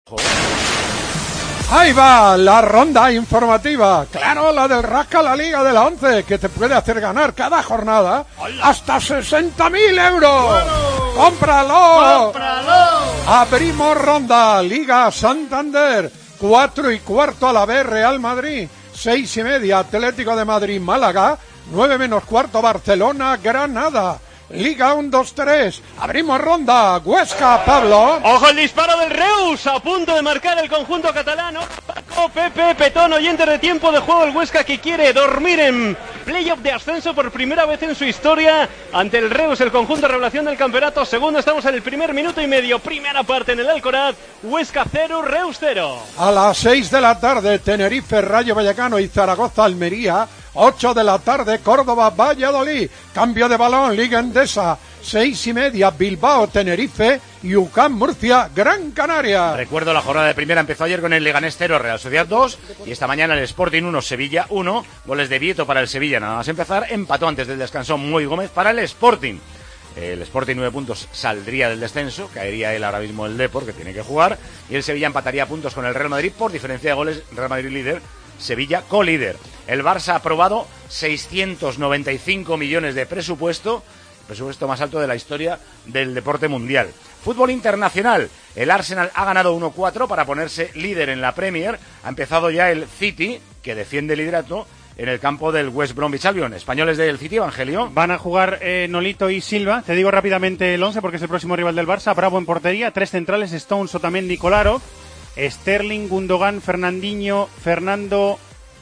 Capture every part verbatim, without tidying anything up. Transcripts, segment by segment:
Ahí va la ronda informativa. Claro, la del Rasca la Liga de la once, que te puede hacer ganar cada jornada hasta sesenta mil euros. Bueno, ¡cómpralo! ¡Cómpralo! Abrimos ronda. Liga Santander. Cuatro y cuarto a la B Real Madrid. Seis y media Atlético de Madrid Málaga. Nueve menos cuarto Barcelona Granada. Liga uno dos tres, abrimos ronda, Huesca, Pablo. Ojo el disparo del Reus, a punto de marcar el conjunto catalano. Paco, Pepe, Petón, oyentes de tiempo de juego, el Huesca que quiere dormir en playoff de ascenso por primera vez en su historia ante el Reus, el conjunto de revelación del campeonato. Segundo, estamos en el primer minuto y medio, primera parte en el Alcoraz. Huesca cero, Reus cero. A las seis de la tarde, Tenerife, Rayo Vallecano y Zaragoza, Almería. ocho de la tarde, Córdoba, Valladolid. Cambio de balón, Liga Endesa. seis y media, Bilbao, Tenerife y U C A M Murcia, Gran Canaria. Recuerdo, la jornada de primera empezó ayer con el Leganés cero, Real Sociedad dos, y esta mañana el Sporting uno, Sevilla uno. Goles de Vieto para el Sevilla, nada más empezar. Empató antes del descanso Moy Gómez para el Sporting. El Sporting nueve puntos saldría del descenso, caería él ahora mismo el Depor, que tiene que jugar, y el Sevilla empataría puntos con el Real Madrid por diferencia de goles. Real Madrid líder, Sevilla co-líder. El Barça ha aprobado seiscientos noventa y cinco millones de presupuesto, presupuesto más alto de la historia del deporte mundial. Fútbol internacional, el Arsenal ha ganado uno cuatro para ponerse líder en la Premier. Ha empezado ya el City, que defiende el liderato en el campo del West Bromwich Albion. Españoles del City, Evangelio. Van a jugar eh, Nolito y Silva. Te digo rápidamente el once porque es el próximo rival del Barça. Bravo en portería, tres centrales, Stones, Otamendi, Kolarov, Sterling, Gundogan, Fernandinho, Fernando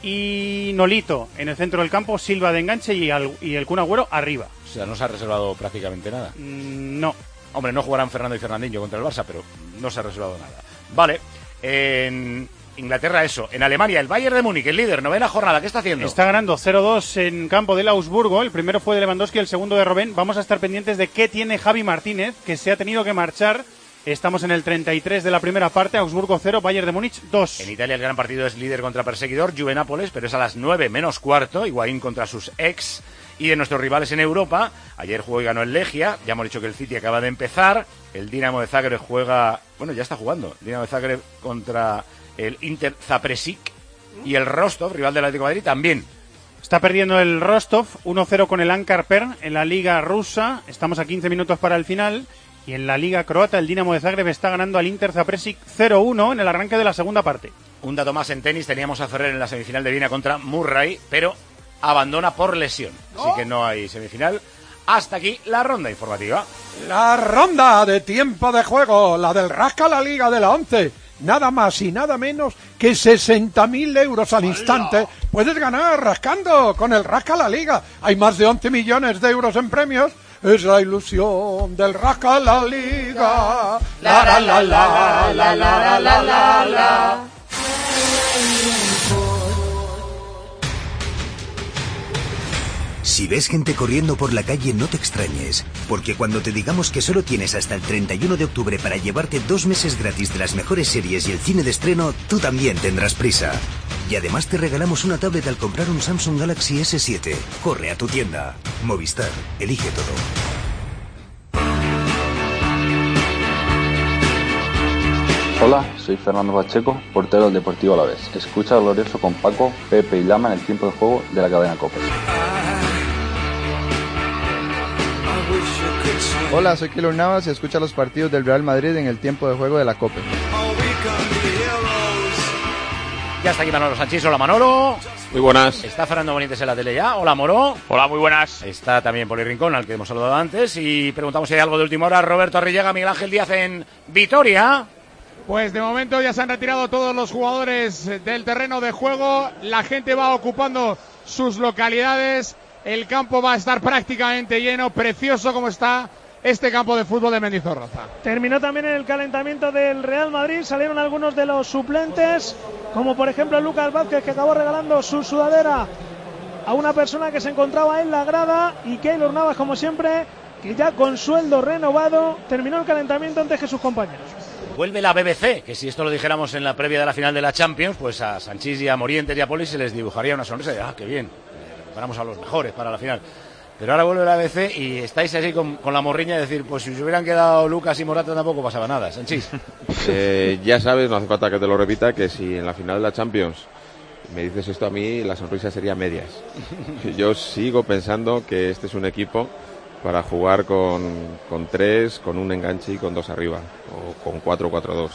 y Nolito en el centro del campo, Silva de enganche y, al, y el Kun Agüero arriba. O sea, no se ha reservado prácticamente nada. Mm, no. Hombre, no jugarán Fernando y Fernandinho contra el Barça, pero no se ha reservado nada. Vale, en Inglaterra eso. En Alemania, el Bayern de Múnich, el líder, novena jornada. ¿Qué está haciendo? Está ganando cero dos en campo del Augsburgo. El primero fue de Lewandowski, el segundo de Robben. Vamos a estar pendientes de qué tiene Javi Martínez, que se ha tenido que marchar. Estamos en el treinta y tres de la primera parte, Augsburgo cero, Bayern de Múnich dos. En Italia el gran partido es líder contra perseguidor, Juve Nápoles, pero es a las nueve menos cuarto, Higuaín contra sus ex. Y de nuestros rivales en Europa, ayer jugó y ganó el Legia, ya hemos dicho que el City acaba de empezar, el Dinamo de Zagreb juega, bueno, ya está jugando, el Dinamo de Zagreb contra el Inter Zapresic, y el Rostov, rival del Atlético de Madrid, también. Está perdiendo el Rostov uno cero con el Ankar Perm en la Liga rusa, estamos a quince minutos para el final. Y en la Liga croata, el Dinamo de Zagreb está ganando al Inter Zapresic cero uno en el arranque de la segunda parte. Un dato más en tenis, teníamos a Ferrer en la semifinal de Viena contra Murray, pero abandona por lesión. ¿Oh? Así que no hay semifinal. Hasta aquí la ronda informativa. La ronda de tiempo de juego, la del Rasca la Liga de la once. Nada más y nada menos que sesenta mil euros al instante. Puedes ganar rascando con el Rasca la Liga. Hay más de once millones de euros en premios. Es la ilusión del Rasca la Liga. La la la la la la la la la la. Si ves gente corriendo por la calle, no te extrañes, porque cuando te digamos que solo tienes hasta el treinta y uno de octubre para llevarte dos meses gratis de las mejores series y el cine de estreno, tú también tendrás prisa. Y además te regalamos una tablet al comprar un Samsung Galaxy ese siete. Corre a tu tienda. Movistar, elige todo. Hola, soy Fernando Pacheco, portero del Deportivo Alavés. Escucha Glorioso con Paco, Pepe y Lama en el tiempo de juego de la cadena COPE. Hola, soy Keylor Navas y escucha los partidos del Real Madrid en el tiempo de juego de la COPE. Ya está aquí Manolo Sanchís. Hola, Manolo. Muy buenas. Está Fernando Bonientes en la tele ya. Hola, Moro. Hola, muy buenas. Está también Poli Rincón, al que hemos saludado antes. Y preguntamos si hay algo de última hora. Roberto Arrillaga, Miguel Ángel Díaz en Vitoria. Pues de momento ya se han retirado todos los jugadores del terreno de juego. La gente va ocupando sus localidades. El campo va a estar prácticamente lleno. Precioso como está este campo de fútbol de Mendizorroza. Terminó también el calentamiento del Real Madrid. Salieron algunos de los suplentes, como por ejemplo Lucas Vázquez, que acabó regalando su sudadera a una persona que se encontraba en la grada, y Keylor Navas, como siempre, que ya con sueldo renovado terminó el calentamiento antes que sus compañeros. Vuelve la B B C, que si esto lo dijéramos en la previa de la final de la Champions, pues a Sanchís y a Morientes y a Poli se les dibujaría una sonrisa de ¡ah, qué bien! Preparamos a los mejores para la final. Pero ahora vuelve la B C y estáis así con, con la morriña de decir, pues si se hubieran quedado Lucas y Morata tampoco pasaba nada. Sanchís. Eh, ya sabes, no hace falta que te lo repita, que si en la final de la Champions me dices esto a mí, la sonrisa sería medias. Yo sigo pensando que este es un equipo para jugar con, con tres, con un enganche y con dos arriba, o con cuatro cuatro dos.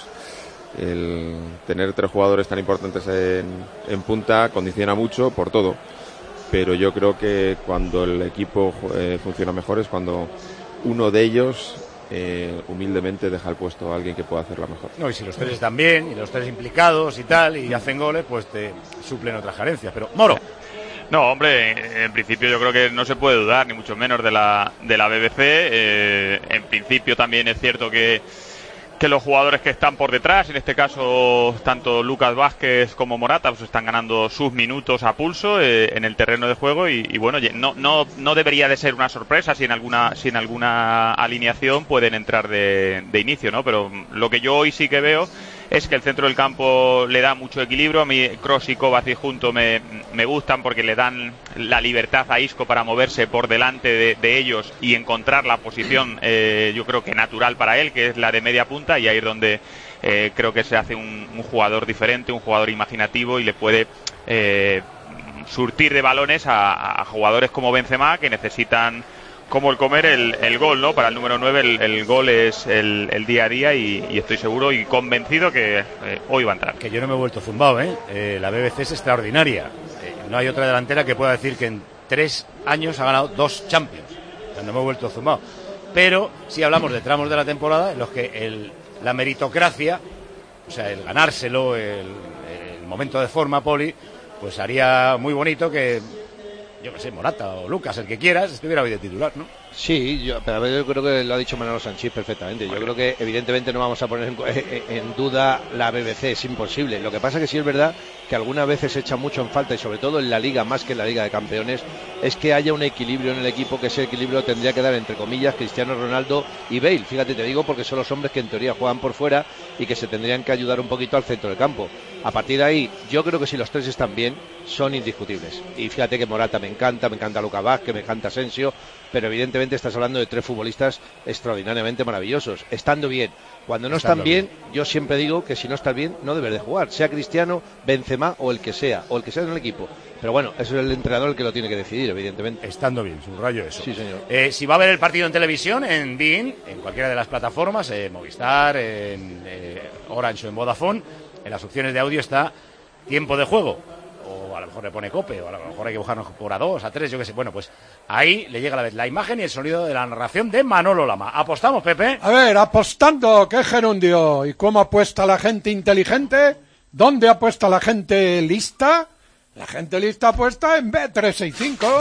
El tener tres jugadores tan importantes en, en punta condiciona mucho por todo. Pero yo creo que cuando el equipo eh, funciona mejor es cuando uno de ellos eh, humildemente deja el puesto a alguien que pueda hacerla mejor. No, y si los tres están bien, y los tres implicados y tal, y hacen goles, pues te suplen otras carencias. Pero, Moro. No, hombre, en principio yo creo que no se puede dudar, ni mucho menos de la, de la B B C. Eh, en principio también es cierto que que los jugadores que están por detrás, en este caso tanto Lucas Vázquez como Morata, pues están ganando sus minutos a pulso eh, en el terreno de juego y, y bueno, no, no, no debería de ser una sorpresa si en alguna, si en alguna alineación pueden entrar de, de inicio, ¿no? Pero lo que yo hoy sí que veo es que el centro del campo le da mucho equilibrio. A mí Kroos y Kovacic junto me, me gustan porque le dan la libertad a Isco para moverse por delante de, de ellos y encontrar la posición eh, yo creo que natural para él, que es la de media punta, y ahí es donde eh, creo que se hace un, un jugador diferente, un jugador imaginativo y le puede eh, surtir de balones a, a jugadores como Benzema, que necesitan como el comer el, el gol, ¿no? Para el número nueve el, el gol es el, el día a día y, y estoy seguro y convencido que eh, hoy va a entrar. Que yo no me he vuelto zumbado, ¿eh? eh la B B C es extraordinaria. Eh, no hay otra delantera que pueda decir que en tres años ha ganado dos Champions. O sea, no me he vuelto zumbado. Pero sí hablamos de tramos de la temporada en los que el, la meritocracia, o sea, el ganárselo, el, el momento de forma, Poli, pues haría muy bonito que, yo qué sé, Morata o Lucas, el que quieras, estuviera hoy de titular, ¿no? Sí, yo, pero yo creo que lo ha dicho Manolo Sanchís perfectamente. Yo creo que evidentemente no vamos a poner en, en duda la B B C, es imposible. Lo que pasa que sí es verdad que algunas veces se echa mucho en falta, y sobre todo en la Liga, más que en la Liga de Campeones, es que haya un equilibrio en el equipo, que ese equilibrio tendría que dar, entre comillas, Cristiano Ronaldo y Bale. Fíjate, te digo, porque son los hombres que en teoría juegan por fuera y que se tendrían que ayudar un poquito al centro del campo. A partir de ahí, yo creo que si los tres están bien, son indiscutibles. Y fíjate que Morata me encanta, me encanta Lucas Vázquez, me encanta Asensio, pero evidentemente estás hablando de tres futbolistas extraordinariamente maravillosos, estando bien. Cuando no están bien, yo siempre digo que si no estás bien, no debes de jugar, sea Cristiano, Benzema o el que sea, o el que sea en el equipo. Pero bueno, eso es el entrenador el que lo tiene que decidir, evidentemente. Estando bien, subrayo eso. Sí, señor. Eh, si va a ver el partido en televisión, en D I N, en cualquiera de las plataformas, en Movistar, en eh, Orange o en Vodafone, en las opciones de audio está tiempo de juego. O a lo mejor le pone Cope, o a lo mejor hay que buscarnos por a dos, a tres, yo qué sé. Bueno, pues ahí le llega la vez la imagen y el sonido de la narración de Manolo Lama. ¿Apostamos, Pepe? A ver, apostando, qué gerundio. ¿Y cómo apuesta la gente inteligente? ¿Dónde apuesta la gente lista? La gente lista apuesta en B trescientos sesenta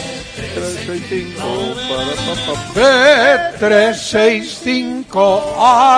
y cinco. B trescientos sesenta y cinco,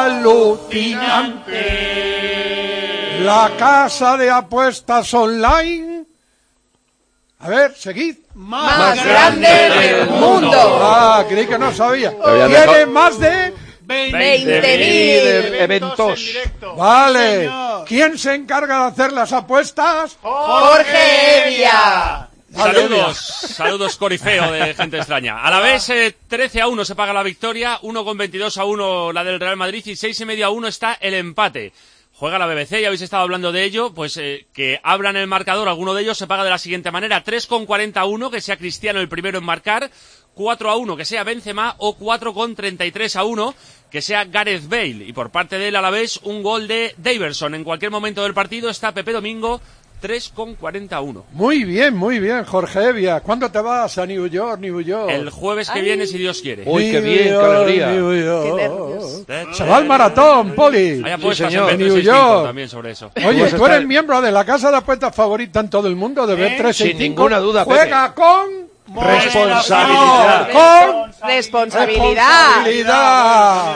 alucinante. La casa de apuestas online. A ver, seguid. Más, más grande del mundo. Ah, creí que no sabía. Tiene dejado... más de veinte mil eventos. Vale. Señor. ¿Quién se encarga de hacer las apuestas? Jorge Evia. Saludos, saludos corifeo de gente extraña. A la vez, eh, trece a uno se paga la victoria, uno con veintidós a uno la del Real Madrid y seis y medio a uno está el empate. Juega la B B C, ya habéis estado hablando de ello, pues eh, que abran el marcador, alguno de ellos se paga de la siguiente manera: tres con cuarenta a uno, que sea Cristiano el primero en marcar, cuatro a uno, que sea Benzema, o cuatro con treinta y tres a uno, que sea Gareth Bale. Y por parte de él, a la vez, un gol de Daverson. En cualquier momento del partido está Pepe Domingo, tres con cuarenta a uno. Muy bien, muy bien, Jorge Evia. ¿Cuándo te vas a New York, New York? El jueves que Ay. viene, si Dios quiere. Uy, qué bien, qué alegría. Se va al maratón, Poli. Hay apuestas sí, en New York también sobre eso. Oye, tú eres miembro de la casa de apuestas favorita en todo el mundo, de B trescientos sesenta y cinco. Sin ninguna duda, Juega Pepe. con responsabilidad. Con responsabilidad. responsabilidad.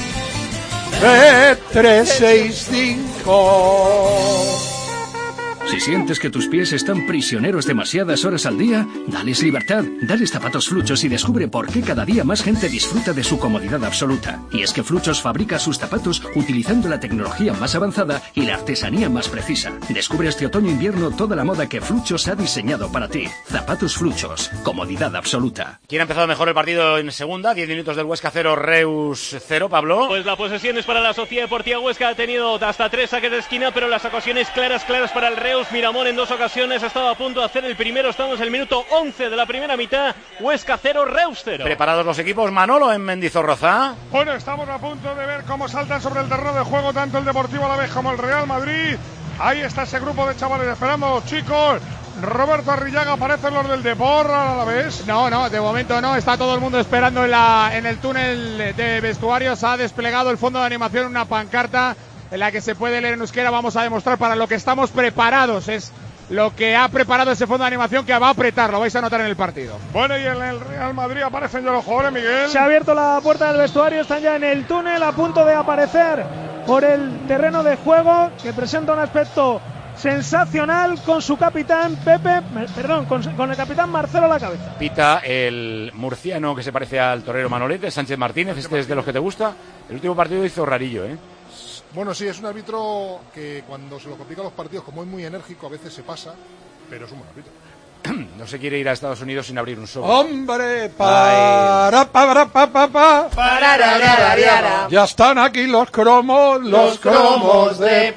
B trescientos sesenta y cinco. Si sientes que tus pies están prisioneros demasiadas horas al día, dales libertad, dales zapatos Fluchos y descubre por qué cada día más gente disfruta de su comodidad absoluta. Y es que Fluchos fabrica sus zapatos utilizando la tecnología más avanzada y la artesanía más precisa. Descubre este otoño-invierno toda la moda que Fluchos ha diseñado para ti. Zapatos Fluchos, comodidad absoluta. ¿Quién ha empezado mejor el partido en segunda? diez minutos del Huesca cero, Reus cero, Pablo. Pues la posesión es para la Sociedad Deportiva Huesca, ha tenido hasta tres saques de esquina, pero las ocasiones claras, claras para el Reus. Miramón en dos ocasiones ha estado a punto de hacer el primero, estamos en el minuto once de la primera mitad, Huesca cero, Reus cero. ¿Preparados los equipos, Manolo, en Mendizorroza? Bueno, estamos a punto de ver cómo saltan sobre el terreno de juego tanto el Deportivo Alavés como el Real Madrid. Ahí está ese grupo de chavales esperando a los chicos. Roberto Arrillaga, aparecen los del Depor a la vez. No, no, de momento no, está todo el mundo esperando en, la, en el túnel de vestuarios. Ha desplegado el fondo de animación una pancarta en la que se puede leer en euskera. Vamos a demostrar para lo que estamos preparados. Es lo que ha preparado ese fondo de animación que va a apretar, lo vais a notar en el partido. Bueno, y en el Real Madrid aparecen ya los jugadores, Miguel. Se ha abierto la puerta del vestuario, están ya en el túnel a punto de aparecer por el terreno de juego, que presenta un aspecto sensacional con su capitán Pepe, perdón, con, con el capitán Marcelo a la cabeza. Pita el murciano que se parece al torero Manolete, Sánchez Martínez. Este es de los que te gusta. El último partido hizo rarillo, ¿eh? Bueno, sí, es un árbitro que cuando se lo complican los partidos, como es muy enérgico, a veces se pasa, pero es un buen árbitro. No se quiere ir a Estados Unidos sin abrir un sobre. ¡Hombre! Para, para, para, para, para. Pararararara. Ya están aquí los cromos, los, Los cromos de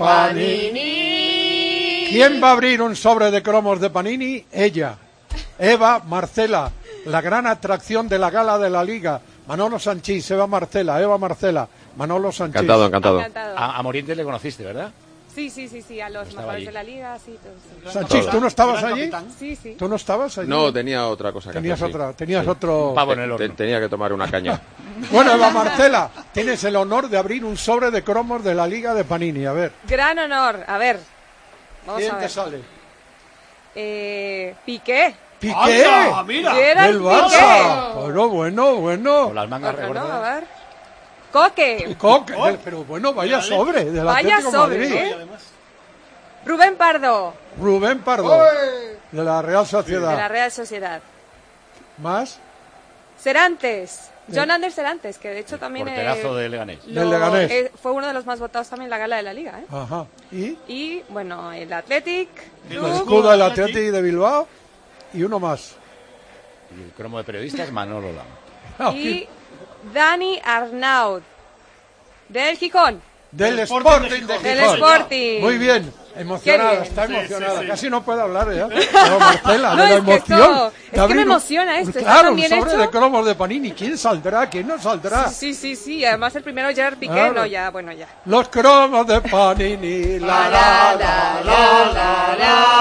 Panini. ¿Quién va a abrir un sobre de cromos de Panini? Ella, Eva Marcela, la gran atracción de la gala de la Liga. Manolo Sanchís, Eva Marcela, Eva Marcela, Manolo Sanchís. Encantado, encantado. Encantado. A, a Morientes le conociste, ¿verdad? Sí, sí, sí, sí, a los Estaba mejores allí. de la liga, sí, todos, sí. Sanchís, ¿tú no estabas Gran allí? capitán. Sí, sí. ¿Tú no estabas allí? No, tenía otra cosa que Tenías hacer, sí. otra, tenías Sí. otro... Pavo en el Te- horno. Tenía que tomar una caña. Bueno, Eva Marcela, tienes el honor de abrir un sobre de cromos de la Liga de Panini. A ver, Gran honor, a ver. Vamos ¿quién a te ver. sale? Eh, Piqué. ¡Piqué! ¡Anda, mira! Gerard ¡Del Barça! Piqué. Bueno, bueno, bueno. Con las mangas Otro, ¿no? recordadas. A ver. Coque. Coque, del- pero bueno, vaya sobre del Vaya Atlético sobre, Madrid. ¿eh? Rubén Pardo, Rubén Pardo, de la Real Sociedad. de la Real Sociedad. ¿Más? Serantes. Sí. John Anders Serantes, que de hecho también porterazo eh, de Leganés. lo- Del Leganés. eh, fue uno de los más votados también en la gala de la Liga. ¿eh? Ajá. ¿Y? Y bueno, el Athletic El Club, escudo del Atleti de Bilbao y uno más. Y el cromo de periodistas, Manolo Lama. Ah, y Dani Arnaud del Gijón. Del Sporting de Gijón. Del Sporting. Muy bien. Emocionada, Qué bien. está Sí, emocionada. sí, sí. Casi no puede hablar ya. Pero Marcela, No, de la es que emoción. esto- de es que abrir me un- emociona esto, está Claro, tan un bien sobre hecho. de cromos de Panini. ¿Quién saldrá? ¿Quién no saldrá? Sí, sí, sí, y además el primero Gerard Piqué, Claro. no, ya, bueno, ya. Los cromos de Panini. La, la, la, la,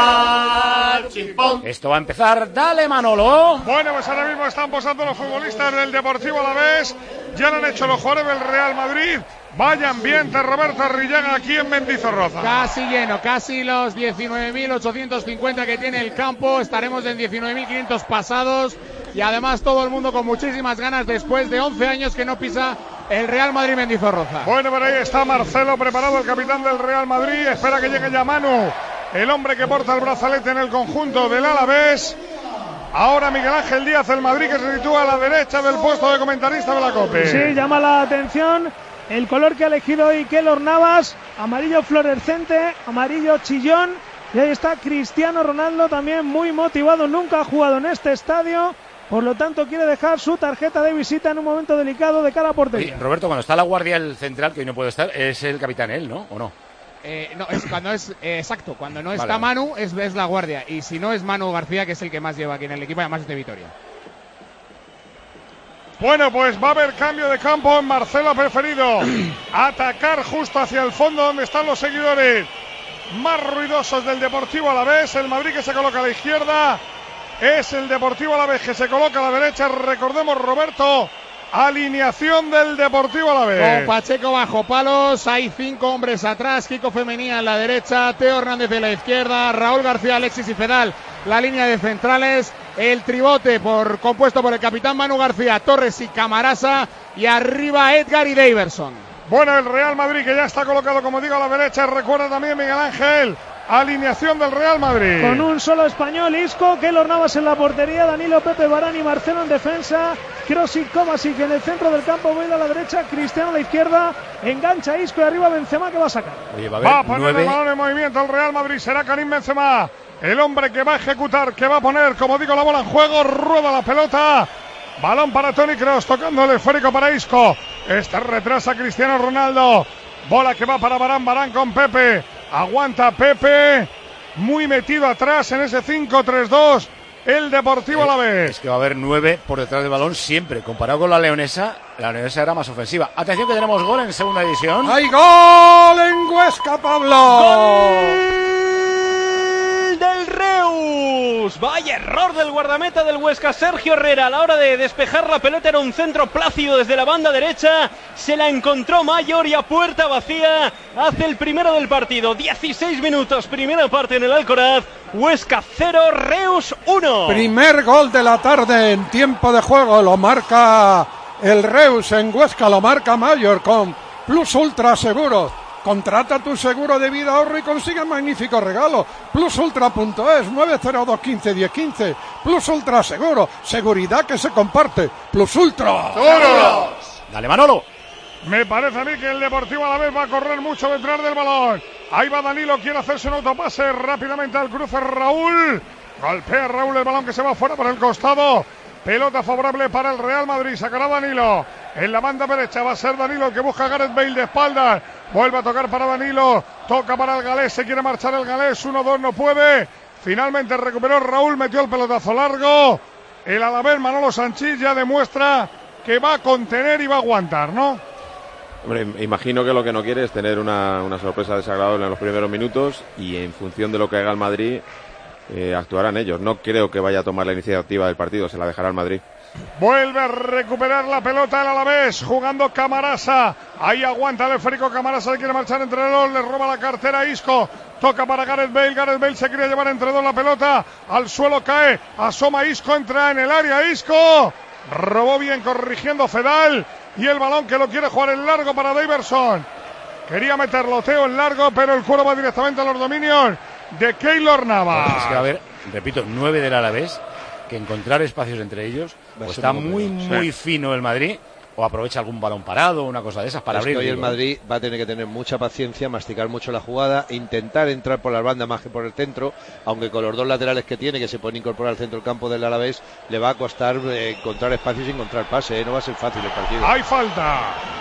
la, la. Esto va a empezar. Dale, Manolo. Bueno, pues ahora mismo están posando los futbolistas del Deportivo Alavés. Ya lo han hecho los jugadores del Real Madrid. Vaya ambiente, Roberto Arrillaga, aquí en Mendizorroza. Casi lleno, casi los diecinueve mil ochocientos cincuenta que tiene el campo. Estaremos en diecinueve mil quinientos pasados. Y además todo el mundo con muchísimas ganas después de once años que no pisa el Real Madrid Mendizorroza. Bueno, por ahí está Marcelo preparado, el capitán del Real Madrid. Espera que llegue ya Manu, el hombre que porta el brazalete en el conjunto del Alavés. Ahora Miguel Ángel Díaz, el Madrid, que se sitúa a la derecha del puesto de comentarista de la COPE. Sí, llama la atención el color que ha elegido hoy Keylor Navas, amarillo fluorescente, amarillo chillón, y ahí está Cristiano Ronaldo también muy motivado, nunca ha jugado en este estadio, por lo tanto quiere dejar su tarjeta de visita en un momento delicado de cara a portería. Oye, Roberto, cuando está la guardia el central, que hoy no puede estar, es el capitán él, ¿no? ¿O no? Eh, no, es cuando es eh, exacto, cuando no Vale, está vale. Manu es, es la guardia, y si no es Manu García, que es el que más lleva aquí en el equipo, además es de Vitoria. Bueno, pues va a haber cambio de campo. Marcelo ha preferido atacar justo hacia el fondo donde están los seguidores más ruidosos del Deportivo Alavés. El Madrid que se coloca a la izquierda, es el Deportivo Alavés que se coloca a la derecha. Recordemos, Roberto, alineación del Deportivo Alavés. Con Pacheco bajo palos, hay cinco hombres atrás, Kiko Femenía en la derecha, Teo Hernández en la izquierda, Raúl García, Alexis y Fedal, la línea de centrales, el tribote por compuesto por el capitán Manu García, Torres y Camarasa, y arriba Edgar y Daverson. Bueno, el Real Madrid que ya está colocado, como digo, a la derecha. Recuerda también Miguel Ángel alineación del Real Madrid. Con un solo español, Isco, Keylor Navas en la portería, Danilo, Pepe, Varane y Marcelo en defensa, Kroos, Kovacic en el centro del campo, Bale a la derecha, Cristiano a la izquierda, engancha Isco y arriba Benzema, que va a sacar. Oye, va a, va a poner nueve. el balón en movimiento el Real Madrid, será Karim Benzema, el hombre que va a ejecutar, que va a poner, como digo, la bola en juego, rueda la pelota. Balón para Toni Kroos, tocando el esférico para Isco. Este retrasa Cristiano Ronaldo. Bola que va para Varane, Varane con Pepe. Aguanta Pepe. Muy metido atrás en ese cinco tres dos. El Deportivo Alavés. Es que va a haber nueve por detrás del balón siempre. Comparado con la leonesa, la leonesa era más ofensiva. Atención que tenemos gol en segunda división. ¡Hay gol en Huesca, Pablo! ¡Gol del Reus! Vaya error del guardameta del Huesca, Sergio Herrera, a la hora de despejar la pelota. Era un centro plácido desde la banda derecha, se la encontró Mayor y a puerta vacía hace el primero del partido. Dieciséis minutos, primera parte en el Alcoraz. Huesca cero, Reus uno. Primer gol de la tarde en tiempo de juego, lo marca el Reus en Huesca, lo marca Mayor con Plus Ultra Seguros. Contrata tu seguro de vida, ahorro y consigue un magnífico regalo. plus ultra punto es, nueve cero dos uno cinco uno cero uno cinco. Plus Ultra Seguro, seguridad que se comparte. Plus Ultra. ¡Seguros! Dale, Manolo. Me parece a mí que el Deportivo Alavés va a correr mucho detrás del balón. Ahí va Danilo, quiere hacerse un autopase rápidamente al cruce Raúl. Golpea Raúl el balón que se va fuera por el costado. Pelota favorable para el Real Madrid. Sacará Danilo. En la banda derecha va a ser Danilo el que busca a Gareth Bale de espaldas. Vuelve a tocar para Danilo. Toca para el galés. Se quiere marchar el galés. uno dos, no puede. Finalmente recuperó Raúl. Metió el pelotazo largo. El Alavés, Manolo Sanchís, ya demuestra que va a contener y va a aguantar, ¿no? Hombre, imagino que lo que no quiere es tener una, una sorpresa desagradable en los primeros minutos y en función de lo que haga el Madrid eh, actuarán ellos. No creo que vaya a tomar la iniciativa del partido, se la dejará el Madrid. Vuelve a recuperar la pelota el Alavés, jugando Camarasa. Ahí aguanta el esférico Camarasa, le quiere marchar entre dos, le roba la cartera a Isco. Toca para Gareth Bale, Gareth Bale se quiere llevar entre dos la pelota. Al suelo cae, asoma Isco, entra en el área Isco. Robó bien corrigiendo Fedal. Y el balón que lo quiere jugar en largo para Daverson. Quería meterlo Teo en largo, pero el cuero va directamente a los dominios de Keylor Navas. Es que va a haber, repito, nueve del Alavés, que encontrar espacios entre ellos, o está muy, muy sí. fino el Madrid, o aprovecha algún balón parado, una cosa de esas para es abrir. Que hoy el Madrid va a tener que tener mucha paciencia, masticar mucho la jugada, intentar entrar por las bandas más que por el centro, aunque con los dos laterales que tiene, que se pueden incorporar al centro del campo del Alavés, le va a costar eh, encontrar espacios y encontrar pase, ¿eh? No va a ser fácil el partido. Hay falta.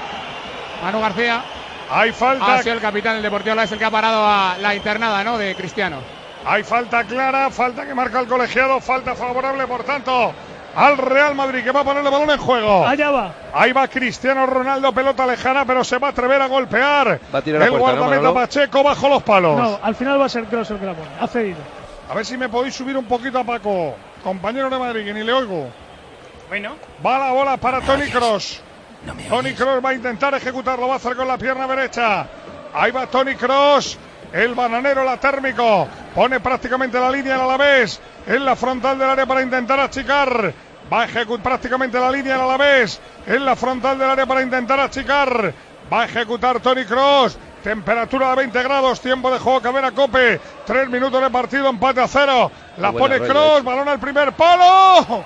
Manu García. Hay falta. Ha sido el capitán del Deportivo Alavés el que ha parado a la internada, ¿no?, de Cristiano. Hay falta clara, falta que marca el colegiado, falta favorable, por tanto, al Real Madrid, que va a poner el balón en juego. Allá va. Ahí va Cristiano Ronaldo, pelota lejana, pero se va a atrever a golpear. Va a tirar el la puerta, guardameta ¿no, Pacheco bajo los palos. No, al final va a ser Kroos el que la pone. Ha cedido. A ver si me podéis subir un poquito a Paco, compañero de Madrid, que ni le oigo. Bueno. Va la bola para Toni Kroos. No Toni Kroos va a intentar ejecutarlo, va a hacer con la pierna derecha. Ahí va Toni Kroos. El bananero, la térmico, pone prácticamente la línea al Alavés en la frontal del área para intentar achicar. Va a ejecutar prácticamente la línea al Alavés en la frontal del área para intentar achicar. Va a ejecutar Toni Kroos. Temperatura de veinte grados, tiempo de juego, cadena Cope. Tres minutos de partido, empate a cero. La pone Kroos, balón al primer palo.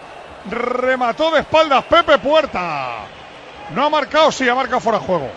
Remató de espaldas Pepe Puerta. No ha marcado, sí, ha marcado fuera de juego.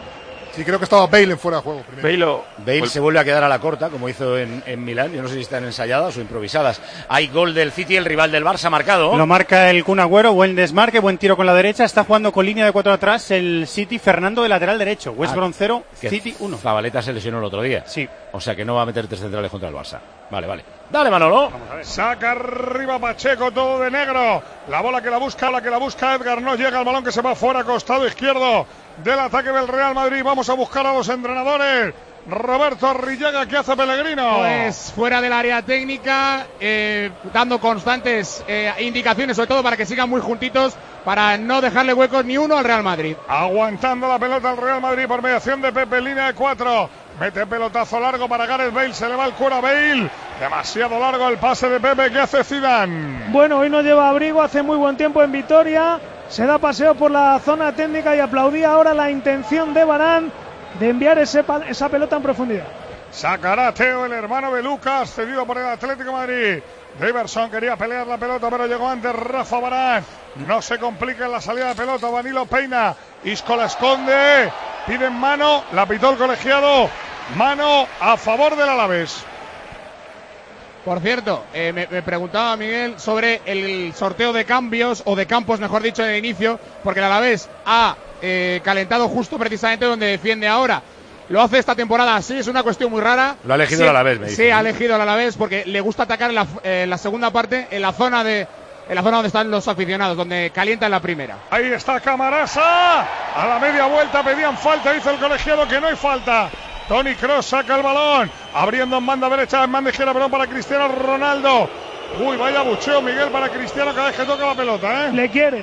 Sí, creo que estaba Bale en fuera de juego primero. Bale, Bale pues... se vuelve a quedar a la corta, como hizo en, en Milán. Yo no sé si están ensayadas o improvisadas. Hay gol del City, el rival del Barça marcado. Lo marca el Kun Agüero, buen desmarque, buen tiro con la derecha. Está jugando con línea de cuatro atrás el City, Fernando de lateral derecho. West Brom cero, City uno. Zabaleta se lesionó el otro día. Sí. O sea que no va a meter tres centrales contra el Barça. Vale, vale. Dale, Manolo. Saca arriba Pacheco, todo de negro. La bola que la busca, la que la busca Edgar. No llega el balón que se va fuera, costado izquierdo del ataque del Real Madrid. Vamos a buscar a los entrenadores. Roberto Arrillaga, ¿qué hace Pellegrino? Pues fuera del área técnica, eh, dando constantes eh, indicaciones, sobre todo para que sigan muy juntitos, para no dejarle huecos ni uno al Real Madrid. Aguantando la pelota al Real Madrid por mediación de Pepe, línea de cuatro. Mete pelotazo largo para Gareth Bale, se le va el cuero a Bale. Demasiado largo el pase de Pepe, ¿qué hace Zidane? Bueno, hoy no lleva abrigo, hace muy buen tiempo en Vitoria. Se da paseo por la zona técnica y aplaudía ahora la intención de Varane de enviar ese, esa pelota en profundidad. Sacará Teo, el hermano de Lucas, cedido por el Atlético de Madrid. Daverson quería pelear la pelota, pero llegó antes Rafa Varane. No se complica en la salida de pelota. Danilo peina. Isco la esconde. Piden mano. La pitó el colegiado. Mano a favor del Alavés. Por cierto, eh, me, me preguntaba Miguel sobre el sorteo de cambios, o de campos, mejor dicho, de inicio, porque el Alavés ha eh, calentado justo precisamente donde defiende ahora. Lo hace esta temporada así, es una cuestión muy rara. Lo ha elegido sí, el Alavés, me dice. Sí, ha elegido el Alavés porque le gusta atacar en la, eh, la segunda parte, en la zona de en la zona donde están los aficionados, donde calienta en la primera. Ahí está Camarasa. A la media vuelta pedían falta, dice el colegiado que no hay falta. Toni Kroos saca el balón, abriendo en banda derecha, en banda izquierda, balón para Cristiano Ronaldo. Uy, vaya bucheo, Miguel, para Cristiano cada vez que toca la pelota, ¿eh? Le quieren.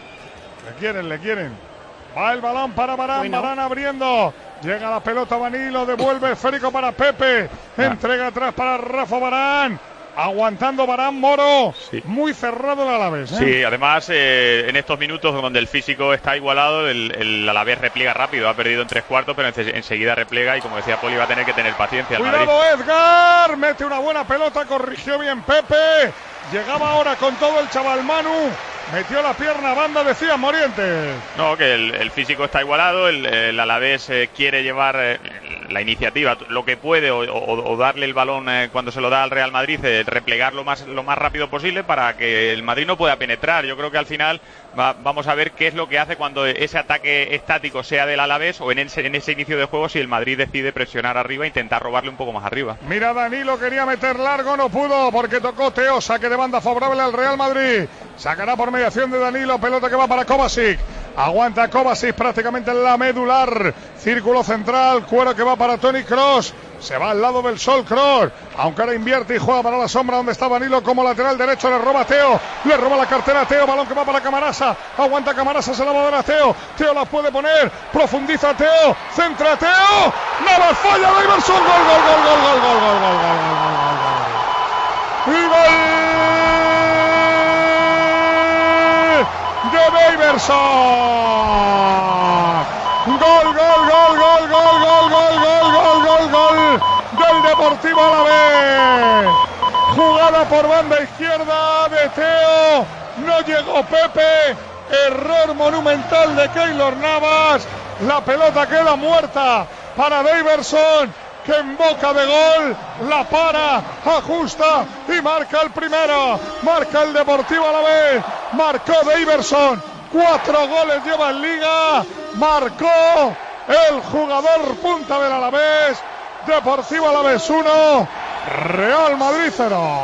Le quieren, le quieren. Va el balón para Varane, bueno. Varane abriendo. Llega la pelota Vanilo, devuelve esférico para Pepe. Ah. Entrega atrás para Rafa Varane. Aguantando Varane, Moro. Sí. Muy cerrado el Alavés, ¿eh? Sí, además eh, en estos minutos donde el físico está igualado, el, el Alavés repliega rápido. Ha perdido en tres cuartos, pero en, enseguida repliega y como decía Poli va a tener que tener paciencia. Cuidado Madrid. Edgar, mete una buena pelota, corrigió bien Pepe. Llegaba ahora con todo el chaval Manu. Metió la pierna a banda, decía Morientes. No, que el, el físico está igualado, el, el Alavés eh, quiere llevar eh, la iniciativa, lo que puede, o, o, o darle el balón eh, cuando se lo da al Real Madrid, eh, replegar lo más, lo más rápido posible para que el Madrid no pueda penetrar. Yo creo que al final va, vamos a ver qué es lo que hace cuando ese ataque estático sea del Alavés o en ese, en ese inicio de juego si el Madrid decide presionar arriba e intentar robarle un poco más arriba. Mira, Danilo quería meter largo, no pudo porque tocó Teo, saque de banda favorable al Real Madrid. Sacará por mediación de Danilo, pelota que va para Kovacic. Aguanta Kovacic prácticamente en la medular. Círculo central, cuero que va para Toni Kroos. Se va al lado del sol Kroos. Aunque ahora invierte y juega para la sombra donde está Danilo como lateral derecho. Le roba Teo. Le roba la cartera a Teo. Balón que va para Camarasa. Aguanta Camarasa, se la va a dar a Teo. Teo la puede poner. Profundiza Teo. Centra Teo. Nada, falla Daverson. Gol, gol, gol, gol, gol, gol, gol, gol, gol, gol, gol. Y gol de Daverson. Gol, gol, gol, gol, gol, gol, gol, gol, gol, gol, gol del Deportivo Alavés. Jugada por banda izquierda de Teo. No llegó Pepe. Error monumental de Keylor Navas. La pelota queda muerta para Daverson, que en boca de gol la para, ajusta y marca el primero. Marca el Deportivo Alavés. Marcó Daverson. Cuatro goles lleva en Liga. Marcó el jugador punta del Alavés. Deportivo Alavés uno, Real Madrid cero.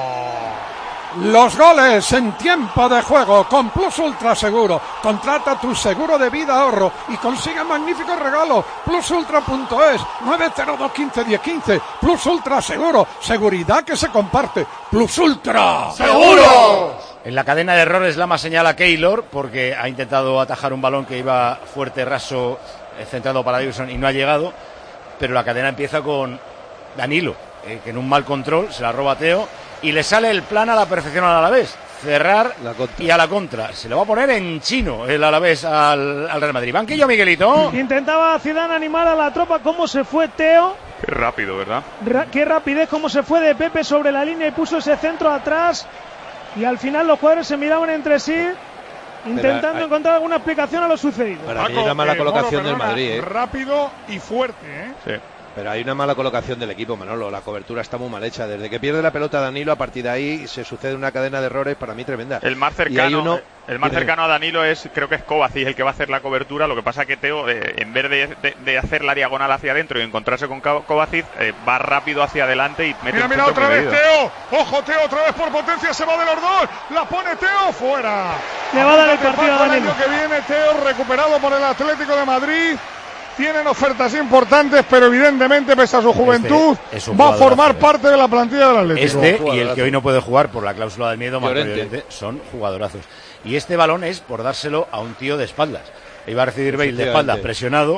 Los goles en tiempo de juego con Plus Ultra Seguro. Contrata tu seguro de vida ahorro y consigue magníficos regalos. plus ultra punto es, nueve cero dos uno cinco uno cero uno cinco. Plus Ultra Seguro, seguridad que se comparte. Plus Ultra ¡Seguro! En la cadena de errores Lama señala a Keylor porque ha intentado atajar un balón que iba fuerte, raso, centrado para Daverson y no ha llegado. Pero la cadena empieza con Danilo, eh, que en un mal control se la roba a Teo y le sale el plan a la perfección al Alavés. Cerrar y a la contra. Se lo va a poner en chino el Alavés al, al Real Madrid. Banquillo, Miguelito. Intentaba Zidane animar a la tropa. ¿Cómo se fue Teo? Qué rápido, ¿verdad? Ra- qué rapidez, cómo se fue de Pepe sobre la línea y puso ese centro atrás. Y al final los jugadores se miraban entre sí, intentando Pero, encontrar alguna explicación a lo sucedido. Para mí hay una mala colocación del Madrid, ¿eh? Rápido y fuerte, ¿eh? Sí. Pero hay una mala colocación del equipo, Manolo. La cobertura está muy mal hecha. Desde que pierde la pelota Danilo, a partir de ahí se sucede una cadena de errores para mí tremenda. El más cercano, uno, el más cercano a Danilo es, creo que es Kovacic el que va a hacer la cobertura. Lo que pasa que Teo, eh, en vez de, de, de hacer la diagonal hacia adentro y encontrarse con Kovacic, eh, va rápido hacia adelante y mete mira, un mira centro otra vez medido. Teo. Ojo Teo, otra vez por potencia, se va de los dos. La pone Teo fuera. Le va a dar el partido a Danilo. El año que viene Teo recuperado por el Atlético de Madrid. Tienen ofertas importantes, pero evidentemente, pese a su juventud, este va a formar parte de la plantilla del Atlético. Este y el que hoy no puede jugar por la cláusula del miedo, Llorente, son jugadorazos. Y este balón es por dárselo a un tío de espaldas. Iba a recibir Bale de espaldas, presionado,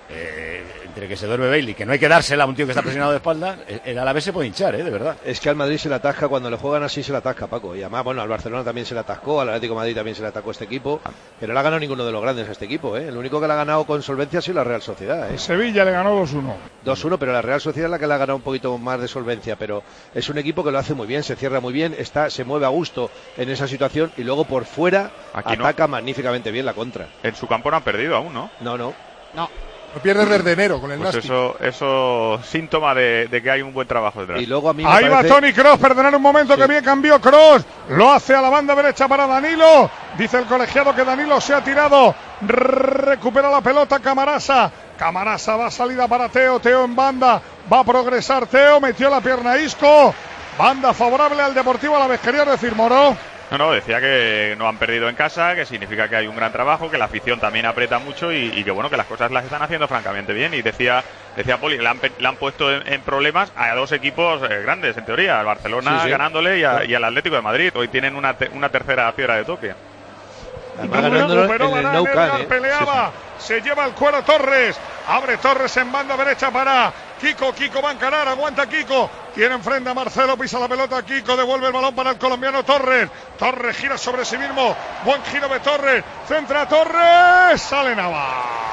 Eh, entre que se duerme Bale y que no hay que dársela a un tío que está presionado de espalda, el Alavés se puede hinchar, ¿eh? De verdad. Es que al Madrid se le atasca, cuando le juegan así se le atasca, Paco. Y además, bueno, al Barcelona también se le atascó, al Atlético de Madrid también se le atacó este equipo, que no le ha ganado ninguno de los grandes a este equipo, ¿eh? El único que le ha ganado con solvencia ha sido la Real Sociedad, ¿eh? Sevilla le ganó dos uno. dos uno, pero la Real Sociedad es la que le ha ganado un poquito más de solvencia, pero es un equipo que lo hace muy bien, se cierra muy bien, está, se mueve a gusto en esa situación y luego por fuera Aquí ataca no. magníficamente bien la contra. En su campo no han perdido aún, ¿no? No, no. No. Lo pierde desde enero con el Pues Nastic. eso, eso síntoma de, de que hay un buen trabajo detrás. Y luego a mí me Ahí parece... va Toni Kroos, perdonad un momento, sí. Que bien cambió Kroos. Lo hace a la banda derecha para Danilo. Dice el colegiado que Danilo se ha tirado. Recupera la pelota Camarasa. Camarasa va a salida para Teo. Teo en banda. Va a progresar Teo. Metió la pierna a Isco. Banda favorable al Deportivo Alavés. Quería decir, Moro. No, no, decía que no han perdido en casa, que significa que hay un gran trabajo, que la afición también aprieta mucho y, y que bueno, que las cosas las están haciendo francamente bien. Y decía, decía Poli, le han, le han puesto en, en problemas a dos equipos eh, grandes, en teoría, al Barcelona sí, sí. ganándole y, a, y al Atlético de Madrid. Hoy tienen una, te, una tercera piedra de toque. Además, ganándolo en el no can, ¿eh? Peleaba, sí, sí. Se lleva el cuero Torres. Abre Torres en banda derecha para Kiko. Kiko va a encarar, aguanta Kiko. Tiene enfrente a Marcelo, pisa la pelota Kiko, devuelve el balón para el colombiano Torres. Torres gira sobre sí mismo. Buen giro de Torres. Centra Torres. Sale Nava.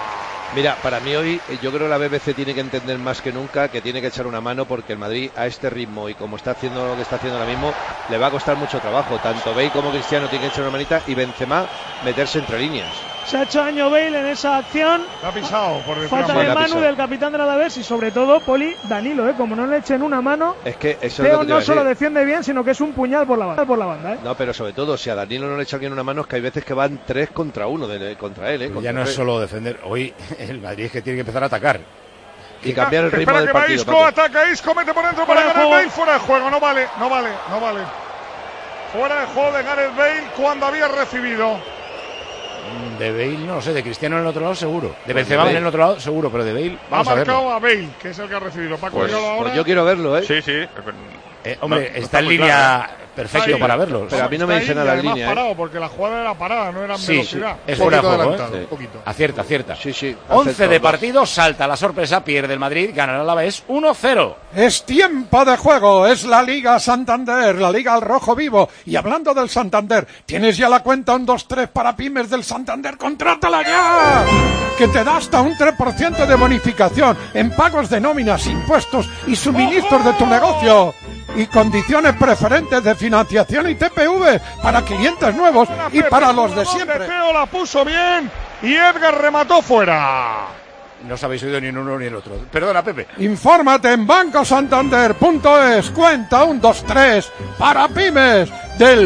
Mira, para mí hoy yo creo que la B B C tiene que entender más que nunca que tiene que echar una mano porque el Madrid a este ritmo y como está haciendo lo que está haciendo ahora mismo le va a costar mucho trabajo. Tanto Bale como Cristiano tienen que echar una manita y Benzema meterse entre líneas. Se ha hecho daño Bale en esa acción. La ha pisado por detrás. Falta de mano del capitán del Alavés y sobre todo Poli Danilo, ¿eh? Como no le echen una mano. Es que eso Teo es lo que te no iba a solo decir. defiende bien, sino que es un puñal por la banda, por la banda, ¿eh? No, pero sobre todo si a Danilo no le echa alguien una mano es que hay veces que van tres contra uno de, contra él, ¿eh? Contra ya no tres. es solo defender. Hoy el Madrid es que tiene que empezar a atacar. Y cambiar el ritmo Espera del que va partido. Isco, Paco. ataca Isco, mete por dentro para Gareth Bale, fuera de juego, no vale, no vale, no vale. Fuera de juego de Gareth Bale cuando había recibido. De Bale no lo sé, de Cristiano en el otro lado seguro. De Pues Benzema de en el otro lado seguro, pero de Bale Ha vamos a verlo. marcado a Bale, que es el que ha recibido. Paco, Pues- míralo ahora. Pues yo quiero verlo, ¿eh? Sí, sí. Eh, hombre, No, no está en muy línea claro, ¿eh? perfecto Ahí. para verlo. Pero a mí no me Está dice ahí y nada en además línea, ¿eh? parado, porque la jugada era parada, no era en Sí, velocidad. es Un fuera de poquito juego, adelantado, ¿eh? un poquito. Acierta, acierta. Sí, sí. once acepto de los dos. partido, salta la sorpresa, pierde el Madrid, gana el Alavés uno cero. Es tiempo de juego, es la Liga Santander, la Liga al rojo vivo. Y hablando del Santander, ¿tienes ya la cuenta un dos tres para pymes del Santander? ¡Contrátala ya! Que te da hasta un tres por ciento de bonificación en pagos de nóminas, impuestos y suministros de tu negocio. Y condiciones preferentes de financiación y T P V para clientes nuevos y para los de siempre. Teo la puso bien y Edgar remató fuera. No os habéis oído ni uno ni el otro. Perdona, Pepe. Infórmate en banco santander punto es. Cuenta un dos tres para pymes del